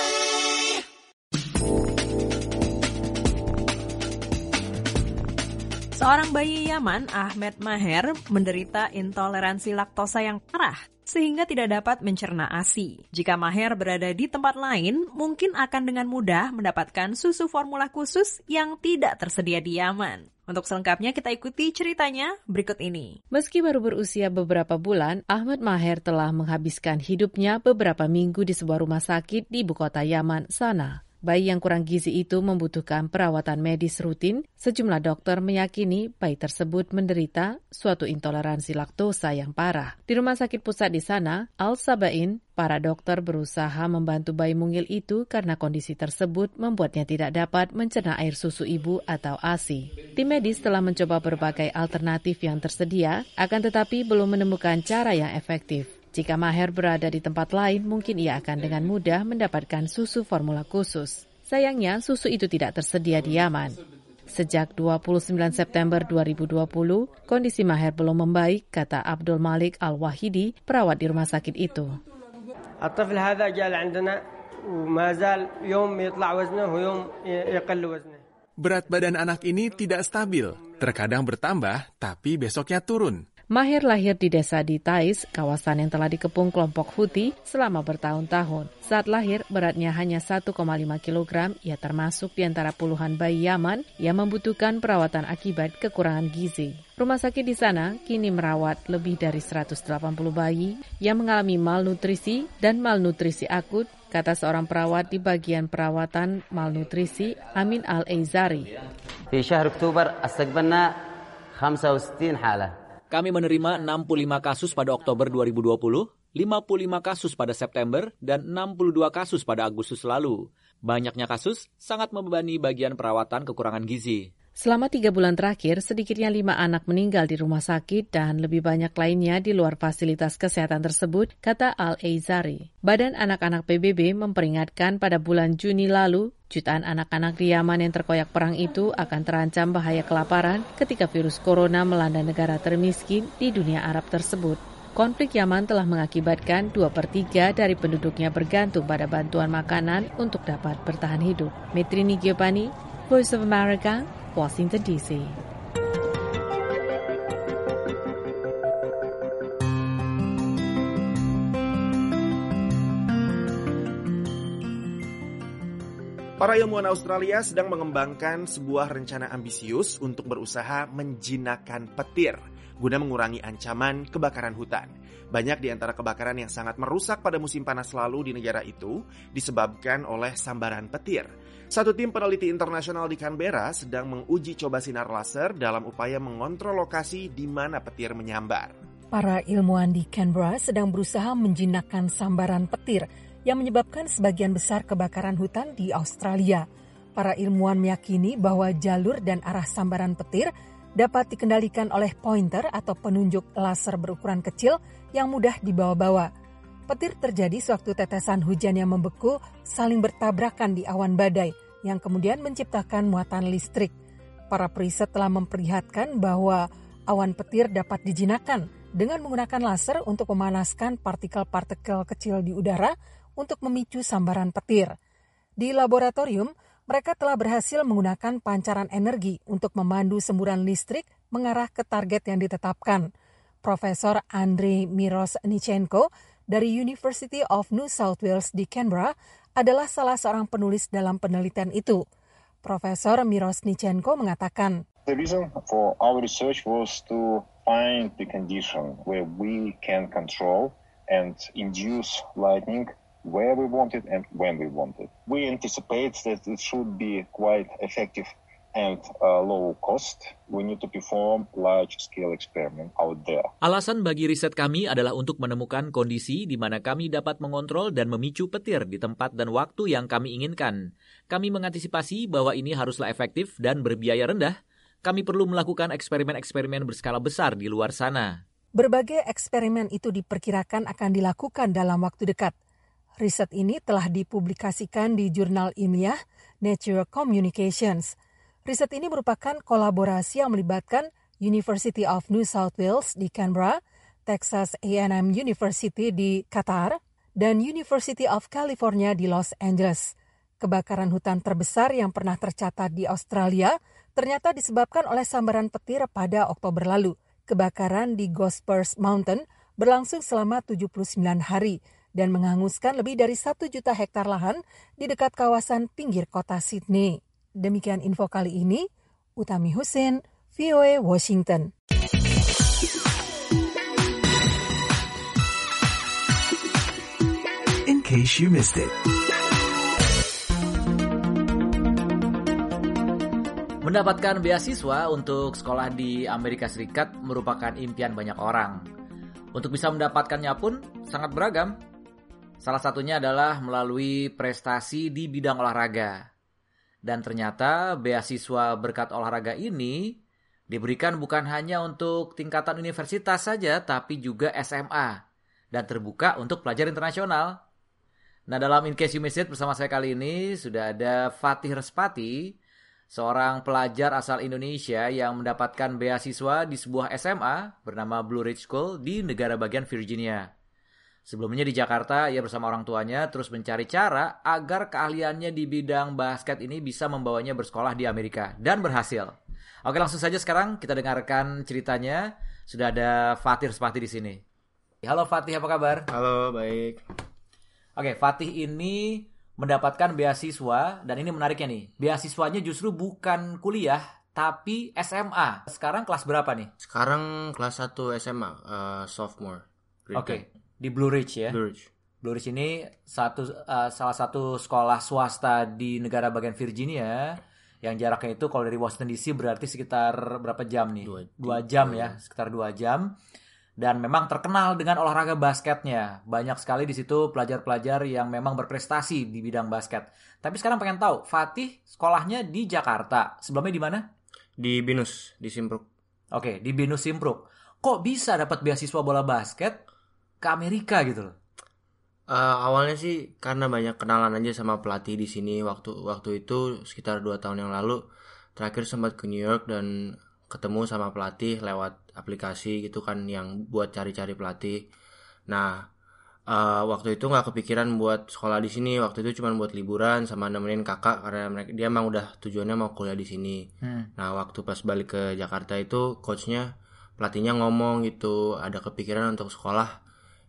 Seorang bayi Yaman, Ahmed Maher, menderita intoleransi laktosa yang parah sehingga tidak dapat mencerna ASI. Jika Maher berada di tempat lain, mungkin akan dengan mudah mendapatkan susu formula khusus yang tidak tersedia di Yaman. Untuk selengkapnya kita ikuti ceritanya berikut ini. Meski baru berusia beberapa bulan, Ahmed Maher telah menghabiskan hidupnya beberapa minggu di sebuah rumah sakit di ibu kota Yaman, Sanaa. Bayi yang kurang gizi itu membutuhkan perawatan medis rutin. Sejumlah dokter meyakini bayi tersebut menderita suatu intoleransi laktosa yang parah. Di rumah sakit pusat di sana, Al-Sabain, para dokter berusaha membantu bayi mungil itu karena kondisi tersebut membuatnya tidak dapat mencerna air susu ibu atau ASI. Tim medis telah mencoba berbagai alternatif yang tersedia, akan tetapi belum menemukan cara yang efektif. Jika Maher berada di tempat lain, mungkin ia akan dengan mudah mendapatkan susu formula khusus. Sayangnya, susu itu tidak tersedia di Yaman. Sejak dua puluh sembilan September dua ribu dua puluh, kondisi Maher belum membaik, kata Abdul Malik Al-Wahidi, perawat di rumah sakit itu. الطفل هذا جاء عندنا وما زال يوم يطلع وزنه ويوم يقل وزنه. Berat badan anak ini tidak stabil, terkadang bertambah, tapi besoknya turun. Maher lahir di desa di Taiz, kawasan yang telah dikepung kelompok Houthi selama bertahun-tahun. Saat lahir, beratnya hanya satu koma lima kilogram, ia termasuk di antara puluhan bayi Yaman yang membutuhkan perawatan akibat kekurangan gizi. Rumah sakit di sana kini merawat lebih dari seratus delapan puluh bayi yang mengalami malnutrisi dan malnutrisi akut, kata seorang perawat di bagian perawatan malnutrisi, Amin Al-Aizari. Di syahr Oktober, astaqbalna lima puluh enam halah. Kami menerima enam puluh lima kasus pada Oktober dua ribu dua puluh, lima puluh lima kasus pada September, dan enam puluh dua kasus pada Agustus lalu. Banyaknya kasus sangat membebani bagian perawatan kekurangan gizi. Selama tiga bulan terakhir, sedikitnya lima anak meninggal di rumah sakit dan lebih banyak lainnya di luar fasilitas kesehatan tersebut, kata Al-Aizari. Badan Anak-anak P B B memperingatkan pada bulan Juni lalu, jutaan anak-anak di Yaman yang terkoyak perang itu akan terancam bahaya kelaparan ketika virus corona melanda negara termiskin di dunia Arab tersebut. Konflik Yaman telah mengakibatkan dua per tiga dari penduduknya bergantung pada bantuan makanan untuk dapat bertahan hidup. Metrini Giovanni, Voice of America, Washington D C. Para ilmuwan Australia sedang mengembangkan sebuah rencana ambisius untuk berusaha menjinakkan petir guna mengurangi ancaman kebakaran hutan. Banyak di antara kebakaran yang sangat merusak pada musim panas lalu di negara itu disebabkan oleh sambaran petir. Satu tim peneliti internasional di Canberra sedang menguji coba sinar laser dalam upaya mengontrol lokasi di mana petir menyambar. Para ilmuwan di Canberra sedang berusaha menjinakkan sambaran petir yang menyebabkan sebagian besar kebakaran hutan di Australia. Para ilmuwan meyakini bahwa jalur dan arah sambaran petir dapat dikendalikan oleh pointer atau penunjuk laser berukuran kecil yang mudah dibawa-bawa. Petir terjadi sewaktu tetesan hujan yang membeku saling bertabrakan di awan badai yang kemudian menciptakan muatan listrik. Para periset telah memperlihatkan bahwa awan petir dapat dijinakkan dengan menggunakan laser untuk memanaskan partikel-partikel kecil di udara untuk memicu sambaran petir. Di laboratorium, mereka telah berhasil menggunakan pancaran energi untuk memandu semburan listrik mengarah ke target yang ditetapkan. Profesor Andrei Mirosnichenko dari University of New South Wales di Canberra adalah salah seorang penulis dalam penelitian itu. Profesor Mirosnichenko mengatakan, The reason for our research was to find the condition where we can control and induce lightning where we want it and when we want it. We anticipate that it should be quite effective and uh, low cost. We need to perform large-scale experiment out there. Alasan bagi riset kami adalah untuk menemukan kondisi di mana kami dapat mengontrol dan memicu petir di tempat dan waktu yang kami inginkan. Kami mengantisipasi bahwa ini haruslah efektif dan berbiaya rendah. Kami perlu melakukan eksperimen-eksperimen berskala besar di luar sana. Berbagai eksperimen itu diperkirakan akan dilakukan dalam waktu dekat. Riset ini telah dipublikasikan di jurnal ilmiah Nature Communications. Riset ini merupakan kolaborasi yang melibatkan University of New South Wales di Canberra, Texas A and M University di Qatar, dan University of California di Los Angeles. Kebakaran hutan terbesar yang pernah tercatat di Australia ternyata disebabkan oleh sambaran petir pada Oktober lalu. Kebakaran di Gospers Mountain berlangsung selama tujuh puluh sembilan hari dan menghanguskan lebih dari satu juta hektar lahan di dekat kawasan pinggir kota Sydney. Demikian info kali ini, Utami Husin, V O A Washington. In case you missed it. Mendapatkan beasiswa untuk sekolah di Amerika Serikat merupakan impian banyak orang. Untuk bisa mendapatkannya pun sangat beragam. Salah satunya adalah melalui prestasi di bidang olahraga. Dan ternyata beasiswa berkat olahraga ini diberikan bukan hanya untuk tingkatan universitas saja, tapi juga S M A. Dan terbuka untuk pelajar internasional. Nah, dalam In Case You Missed It bersama saya kali ini sudah ada Fatih Respati, seorang pelajar asal Indonesia yang mendapatkan beasiswa di sebuah S M A bernama Blue Ridge School di negara bagian Virginia. Sebelumnya di Jakarta, ia bersama orang tuanya terus mencari cara agar keahliannya di bidang basket ini bisa membawanya bersekolah di Amerika. Dan berhasil. Oke, langsung saja sekarang kita dengarkan ceritanya. Sudah ada Fatih Respati di sini. Halo Fatih, apa kabar? Halo, baik. Oke, Fatih ini mendapatkan beasiswa, dan ini menariknya nih. Beasiswanya justru bukan kuliah, tapi S M A. Sekarang kelas berapa nih? Sekarang kelas satu S M A, uh, sophomore. Oke. Okay. Di Blue Ridge ya. Blue Ridge. Blue Ridge ini satu uh, salah satu sekolah swasta di negara bagian Virginia yang jaraknya itu kalau dari Washington D C berarti sekitar berapa jam nih? Dua, dua jam dua, ya, sekitar dua jam. Dan memang terkenal dengan olahraga basketnya. Banyak sekali di situ pelajar-pelajar yang memang berprestasi di bidang basket. Tapi sekarang pengen tahu, Fatih sekolahnya di Jakarta. Sebelumnya di mana? Di Binus, di Simpruk. Oke, di Binus Simpruk. Kok bisa dapat beasiswa bola basket ke Amerika gitu loh? Uh, awalnya sih karena banyak kenalan aja sama pelatih di sini waktu waktu itu sekitar dua tahun yang lalu. Terakhir sempat ke New York dan ketemu sama pelatih lewat aplikasi gitu kan yang buat cari-cari pelatih. Nah, uh, waktu itu nggak kepikiran buat sekolah di sini. Waktu itu cuma buat liburan sama nemenin kakak karena mereka dia emang udah tujuannya mau kuliah di sini. Hmm. Nah, waktu pas balik ke Jakarta itu coachnya pelatihnya ngomong gitu ada kepikiran untuk sekolah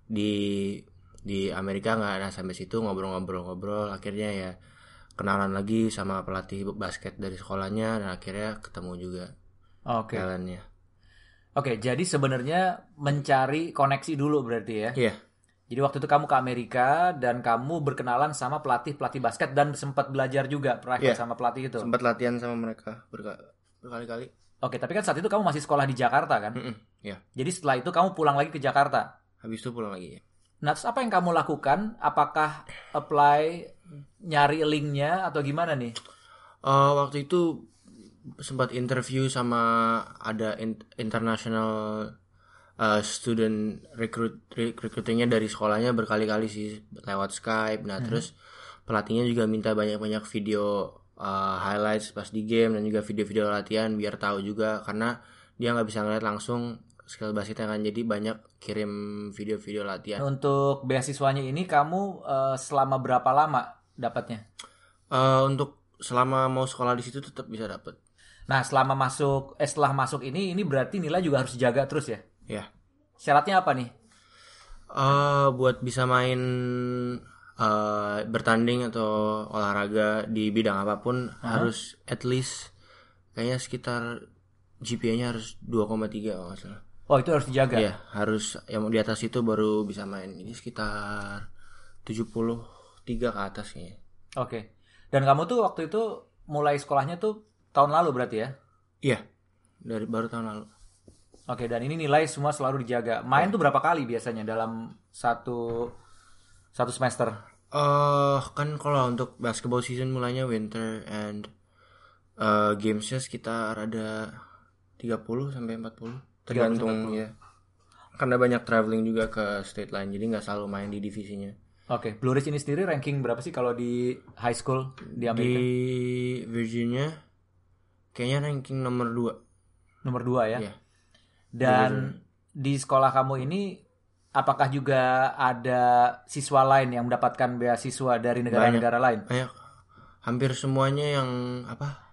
di di Amerika. Nggak ada sampai situ ngobrol-ngobrol-ngobrol akhirnya ya kenalan lagi sama pelatih basket dari sekolahnya dan akhirnya ketemu juga. Oke. Jalannya. Oke, jadi sebenarnya mencari koneksi dulu berarti ya? Iya. Jadi waktu itu kamu ke Amerika dan kamu berkenalan sama pelatih-pelatih basket dan sempat belajar juga terakhir yeah. sama pelatih itu? Sempat latihan sama mereka berka- berkali-kali. Oke, tapi kan saat itu kamu masih sekolah di Jakarta kan? Mm-mm, ya. Jadi setelah itu kamu pulang lagi ke Jakarta? Habis itu pulang lagi ya. Nah, terus apa yang kamu lakukan? Apakah apply, nyari linknya atau gimana nih? Uh, waktu itu sempat interview sama ada in- international uh, student recruit recruitingnya dari sekolahnya berkali-kali sih lewat Skype. Nah, hmm. terus pelatihnya juga minta banyak-banyak video uh, highlights pas di game dan juga video-video latihan biar tahu juga, karena dia nggak bisa ngeliat langsung skill basketnya kan, jadi banyak kirim video-video latihan. Untuk beasiswanya ini kamu uh, selama berapa lama dapatnya? Uh, untuk selama mau sekolah di situ tetap bisa dapat. Nah, selama masuk eh setelah masuk ini ini berarti nilai juga harus dijaga terus ya? Ya. Syaratnya apa nih? Uh, buat bisa main uh, bertanding atau olahraga di bidang apapun uh-huh. harus at least kayaknya sekitar G P A-nya harus dua koma tiga kalau nggak salah. Oh, itu harus dijaga? Iya, harus yang di atas itu baru bisa main. Ini sekitar tujuh puluh tiga ke atas kayaknya. Oke. Dan kamu tuh waktu itu mulai sekolahnya tuh tahun lalu berarti ya? Iya, dari baru tahun lalu. Oke, dan ini nilai semua selalu dijaga. Main ya. Tuh berapa kali biasanya dalam satu satu semester? Eh, uh, kan kalau untuk basketball season mulainya winter and uh, gamesnya sekitar ada tiga puluh sampai empat puluh. Tergantung ya. Karena banyak traveling juga ke state lain, jadi nggak selalu main di divisinya. Oke, okay. Blue Ridge ini sendiri ranking berapa sih kalau di high school di Amerika? Di Virginia kayaknya ranking nomor dua. Nomor dua ya? Iya. Dan di, di sekolah kamu ini apakah juga ada siswa lain yang mendapatkan beasiswa dari negara-negara lain? Banyak. Hampir semuanya yang apa?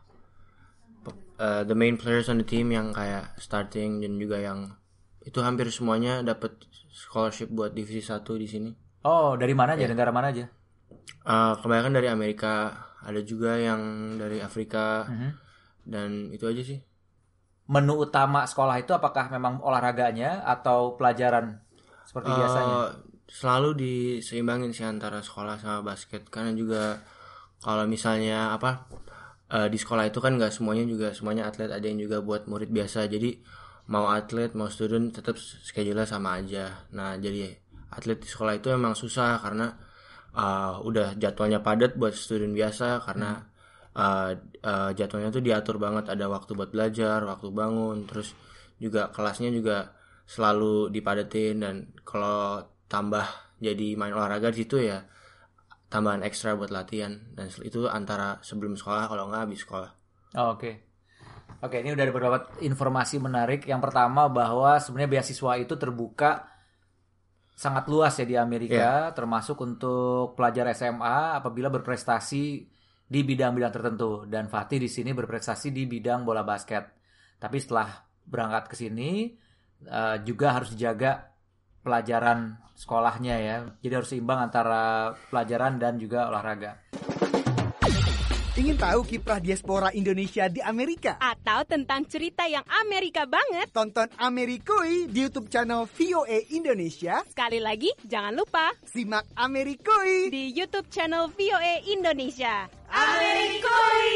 Uh, the main players on the team yang kayak starting dan juga yang itu hampir semuanya dapat scholarship buat divisi satu di sini. Oh, dari mana aja? Yeah. Negara mana aja? Uh, kebanyakan dari Amerika, ada juga yang dari Afrika, mm-hmm. dan itu aja sih. Menu utama sekolah itu apakah memang olahraganya atau pelajaran seperti uh, biasanya? Selalu diseimbangin sih antara sekolah sama basket, karena juga kalau misalnya apa uh, di sekolah itu kan nggak semuanya juga semuanya atlet, ada yang juga buat murid biasa, jadi mau atlet mau student tetap schedule-nya sama aja. Nah, jadi atlet di sekolah itu emang susah karena uh, udah jadwalnya padat buat student biasa, karena hmm. uh, uh, jadwalnya tuh diatur banget, ada waktu buat belajar, waktu bangun, terus juga kelasnya juga selalu dipadetin, dan kalau tambah jadi main olahraga di situ ya tambahan ekstra buat latihan, dan itu antara sebelum sekolah kalau nggak habis sekolah. Oh, oke. Okay. Oke, ini udah ada beberapa informasi menarik. Yang pertama bahwa sebenarnya beasiswa itu terbuka sangat luas ya di Amerika, yeah. termasuk untuk pelajar S M A apabila berprestasi di bidang-bidang tertentu. Dan Fatih di sini berprestasi di bidang bola basket. Tapi setelah berangkat ke sini uh, juga harus dijaga pelajaran sekolahnya ya. Jadi harus seimbang antara pelajaran dan juga olahraga. Ingin tahu kiprah diaspora Indonesia di Amerika? Atau tentang cerita yang Amerika banget? Tonton Amerikui di YouTube channel V O A Indonesia. Sekali lagi, jangan lupa simak Amerikui di YouTube channel V O A Indonesia. Amerikui!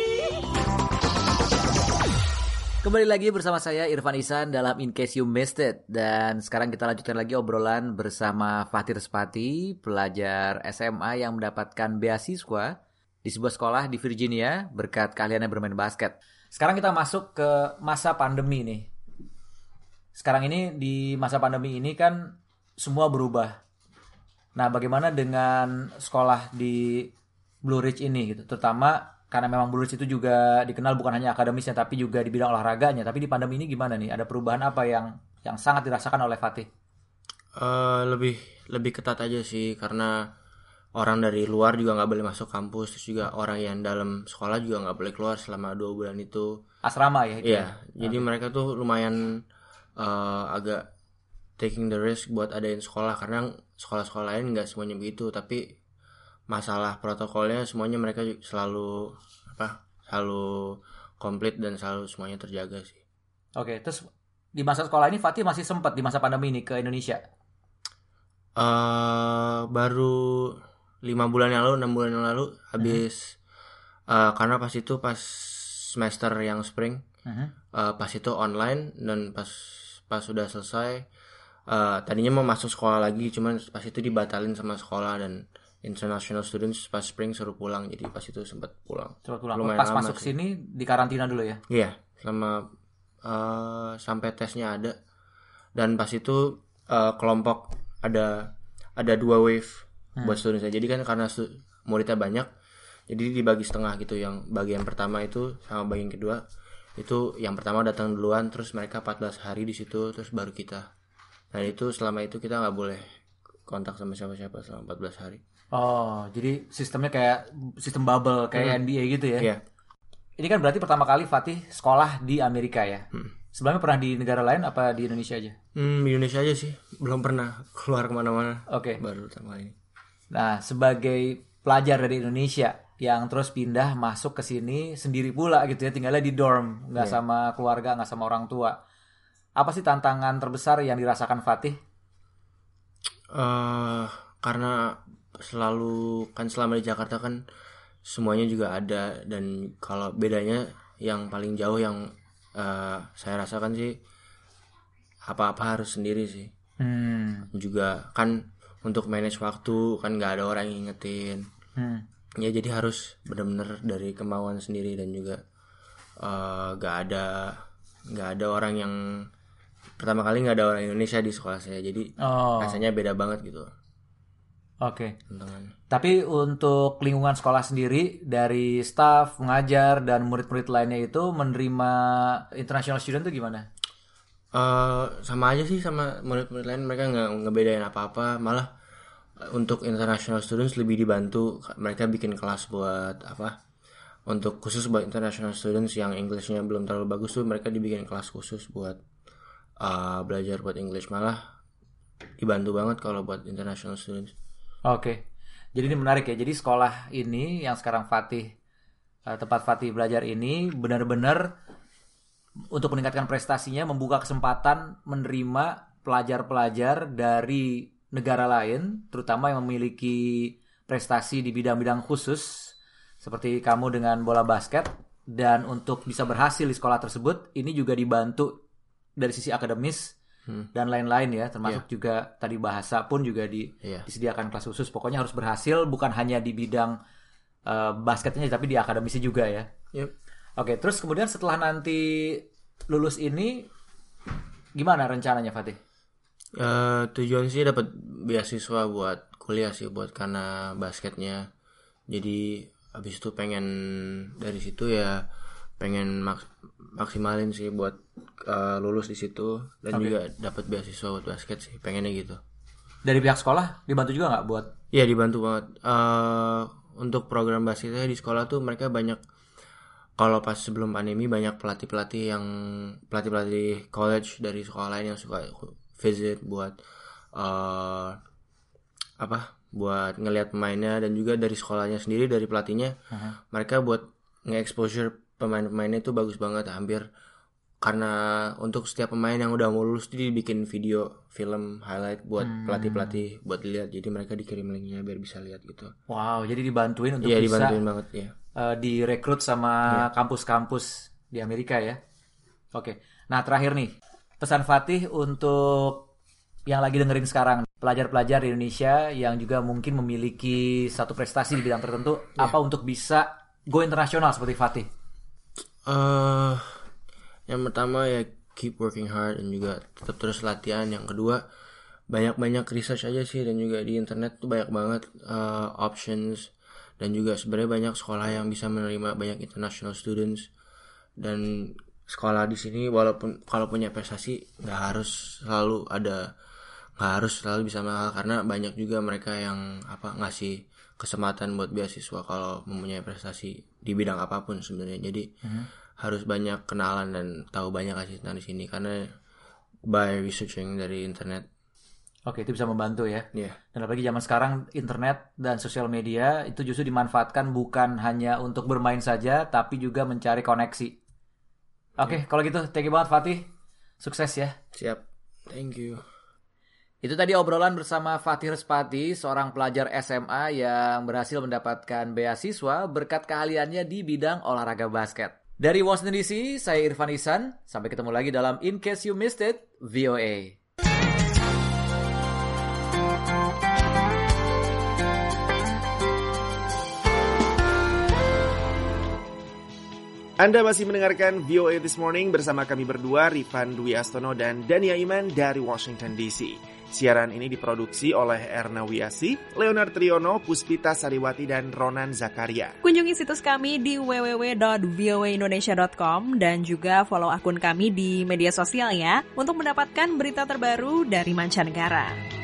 Kembali lagi bersama saya Irfan Ihsan dalam In Case You Missed It. Dan sekarang kita lanjutkan lagi obrolan bersama Fatih Respati, pelajar S M A yang mendapatkan beasiswa di sebuah sekolah di Virginia berkat keahliannya bermain basket. Sekarang kita masuk ke masa pandemi nih. Sekarang ini di masa pandemi ini kan semua berubah. Nah, bagaimana dengan sekolah di Blue Ridge ini gitu? Terutama karena memang Blue Ridge itu juga dikenal bukan hanya akademisnya tapi juga di bidang olahraganya. Tapi di pandemi ini gimana nih? Ada perubahan apa yang yang sangat dirasakan oleh Fatih? Uh, lebih lebih ketat aja sih, karena orang dari luar juga nggak boleh masuk kampus, terus juga orang yang dalam sekolah juga nggak boleh keluar selama dua bulan itu. Asrama ya? Itu iya, ya? Jadi okay. mereka tuh lumayan uh, agak taking the risk buat adain sekolah, karena sekolah-sekolah lain nggak semuanya begitu. Tapi masalah protokolnya semuanya mereka selalu apa? Selalu komplit dan selalu semuanya terjaga sih. Oke, okay, terus di masa sekolah ini Fatih masih sempat di masa pandemi ini ke Indonesia? Uh, baru lima bulan yang lalu, enam bulan yang lalu habis, uh-huh. uh, karena pas itu pas semester yang spring, Uh-huh. Uh, pas itu online dan pas pas sudah selesai, uh, tadinya mau masuk sekolah lagi, cuman pas itu dibatalin sama sekolah dan international students pas spring suruh pulang, jadi pas itu sempat pulang. Sempat pulang. Lumayan Pas lama masuk sih. sini di karantina dulu ya? Iya, selama uh, sampai tesnya ada. Dan pas itu uh, kelompok ada ada dua wave Hmm. buat students. Jadi kan karena stu- muridnya banyak, jadi dibagi setengah gitu. Yang bagian pertama itu sama bagian kedua itu yang pertama datang duluan, terus mereka empat belas hari di situ, terus baru kita. Nah itu selama itu kita nggak boleh kontak sama siapa-siapa selama empat belas hari. Oh, jadi sistemnya kayak sistem bubble kayak Hmm. N B A gitu ya? Iya. Ini kan berarti pertama kali Fatih sekolah di Amerika ya? Hmm. Sebelumnya pernah di negara lain apa di Indonesia aja? Hmm, di Indonesia aja sih, belum pernah keluar kemana-mana. Oke. Baru pertama kali ini. Nah, sebagai pelajar dari Indonesia yang terus pindah masuk ke sini sendiri pula gitu ya, tinggalnya di dorm, nggak Yeah. sama keluarga, nggak sama orang tua. Apa sih tantangan terbesar yang dirasakan Fatih? Uh, karena selalu kan selama di Jakarta kan semuanya juga ada, dan kalau bedanya yang paling jauh yang uh, saya rasakan sih apa-apa harus sendiri sih. Hmm. Juga kan untuk manage waktu kan nggak ada orang yang ingetin. Hmm. Ya jadi harus benar-benar dari kemauan sendiri, dan juga uh, nggak ada nggak ada orang yang pertama kali nggak ada orang Indonesia di sekolah saya, jadi Oh. rasanya beda banget gitu. Oke. Tantangannya. Tapi untuk lingkungan sekolah sendiri dari staf, pengajar dan murid-murid lainnya itu menerima international student itu gimana? Uh, sama aja sih sama murid-murid lain, mereka nggak ngebedain apa-apa, malah uh, untuk international students lebih dibantu. Mereka bikin kelas buat apa, untuk khusus buat international students yang Englishnya belum terlalu bagus tuh, mereka dibikin kelas khusus buat uh, belajar buat English. Malah dibantu banget kalau buat international students. Oke, jadi ini menarik ya. Jadi sekolah ini yang sekarang Fatih, uh, tempat Fatih belajar ini benar-benar untuk meningkatkan prestasinya, membuka kesempatan menerima pelajar-pelajar dari negara lain, terutama yang memiliki prestasi di bidang-bidang khusus, seperti kamu dengan bola basket. Dan untuk bisa berhasil di sekolah tersebut, ini juga dibantu dari sisi akademis hmm. dan lain-lain ya, termasuk yeah. juga tadi bahasa pun juga di, yeah. disediakan kelas khusus. Pokoknya harus berhasil, bukan hanya di bidang uh, basketnya, tapi di akademisnya juga ya. Yep. Oke, terus kemudian setelah nanti lulus ini, gimana rencananya Fatih? Uh, tujuan sih dapat beasiswa buat kuliah sih, buat karena basketnya. Jadi habis itu pengen dari situ ya pengen mak- maksimalin sih buat uh, lulus di situ, dan okay. juga dapat beasiswa buat basket sih, pengennya gitu. Dari pihak sekolah dibantu juga nggak buat? Iya, dibantu banget. Uh, untuk program basketnya di sekolah tuh mereka banyak. Kalau pas sebelum pandemi banyak pelatih-pelatih yang pelatih-pelatih college dari sekolah lain yang suka visit buat uh, apa? Buat ngelihat pemainnya, dan juga dari sekolahnya sendiri, dari pelatihnya, uh-huh. mereka buat nge-exposure pemain-pemainnya itu bagus banget. Hampir karena untuk setiap pemain yang udah mau lulus itu dibikin video film highlight buat hmm. pelatih-pelatih buat lihat. Jadi mereka dikirim linknya biar bisa lihat gitu. Wow, jadi dibantuin untuk ya, bisa dibantuin banget, ya. uh, direkrut sama ya. kampus-kampus di Amerika ya. Oke, nah terakhir nih pesan Fatih untuk yang lagi dengerin sekarang, pelajar-pelajar di Indonesia yang juga mungkin memiliki satu prestasi di bidang tertentu, ya. apa untuk bisa go internasional seperti Fatih? Uh, yang pertama ya keep working hard, dan juga tetap terus latihan. Yang kedua banyak-banyak research aja sih, dan juga di internet tuh banyak banget uh, options, dan juga sebenarnya banyak sekolah yang bisa menerima banyak international students. Dan sekolah di sini walaupun kalau punya prestasi nggak harus selalu ada nggak harus selalu bisa mahal, karena banyak juga mereka yang apa ngasih kesempatan buat beasiswa kalau mempunyai prestasi di bidang apapun sebenarnya. Jadi hmm. harus banyak kenalan dan tahu banyak asisten di sini, karena by researching dari internet. Oke, itu bisa membantu ya. Yeah. Dan apalagi zaman sekarang internet dan sosial media itu justru dimanfaatkan bukan hanya untuk bermain saja, tapi juga mencari koneksi. Oke, yeah. Kalau gitu thank you banget Fatih. Sukses ya. Siap. Thank you. Itu tadi obrolan bersama Fatih Respati, seorang pelajar S M A yang berhasil mendapatkan beasiswa berkat keahliannya di bidang olahraga basket. Dari Washington D C, saya Irfan Ihsan. Sampai ketemu lagi dalam In Case You Missed It, V O A. Anda masih mendengarkan V O A This Morning bersama kami berdua, Rifan Dwi Astono dan Dania Iman dari Washington D C. Siaran ini diproduksi oleh Erna Wiasi, Leonard Triono, Puspita Sariwati, dan Ronan Zakaria. Kunjungi situs kami di w w w dot v o a indonesia dot com dan juga follow akun kami di media sosial ya untuk mendapatkan berita terbaru dari mancanegara.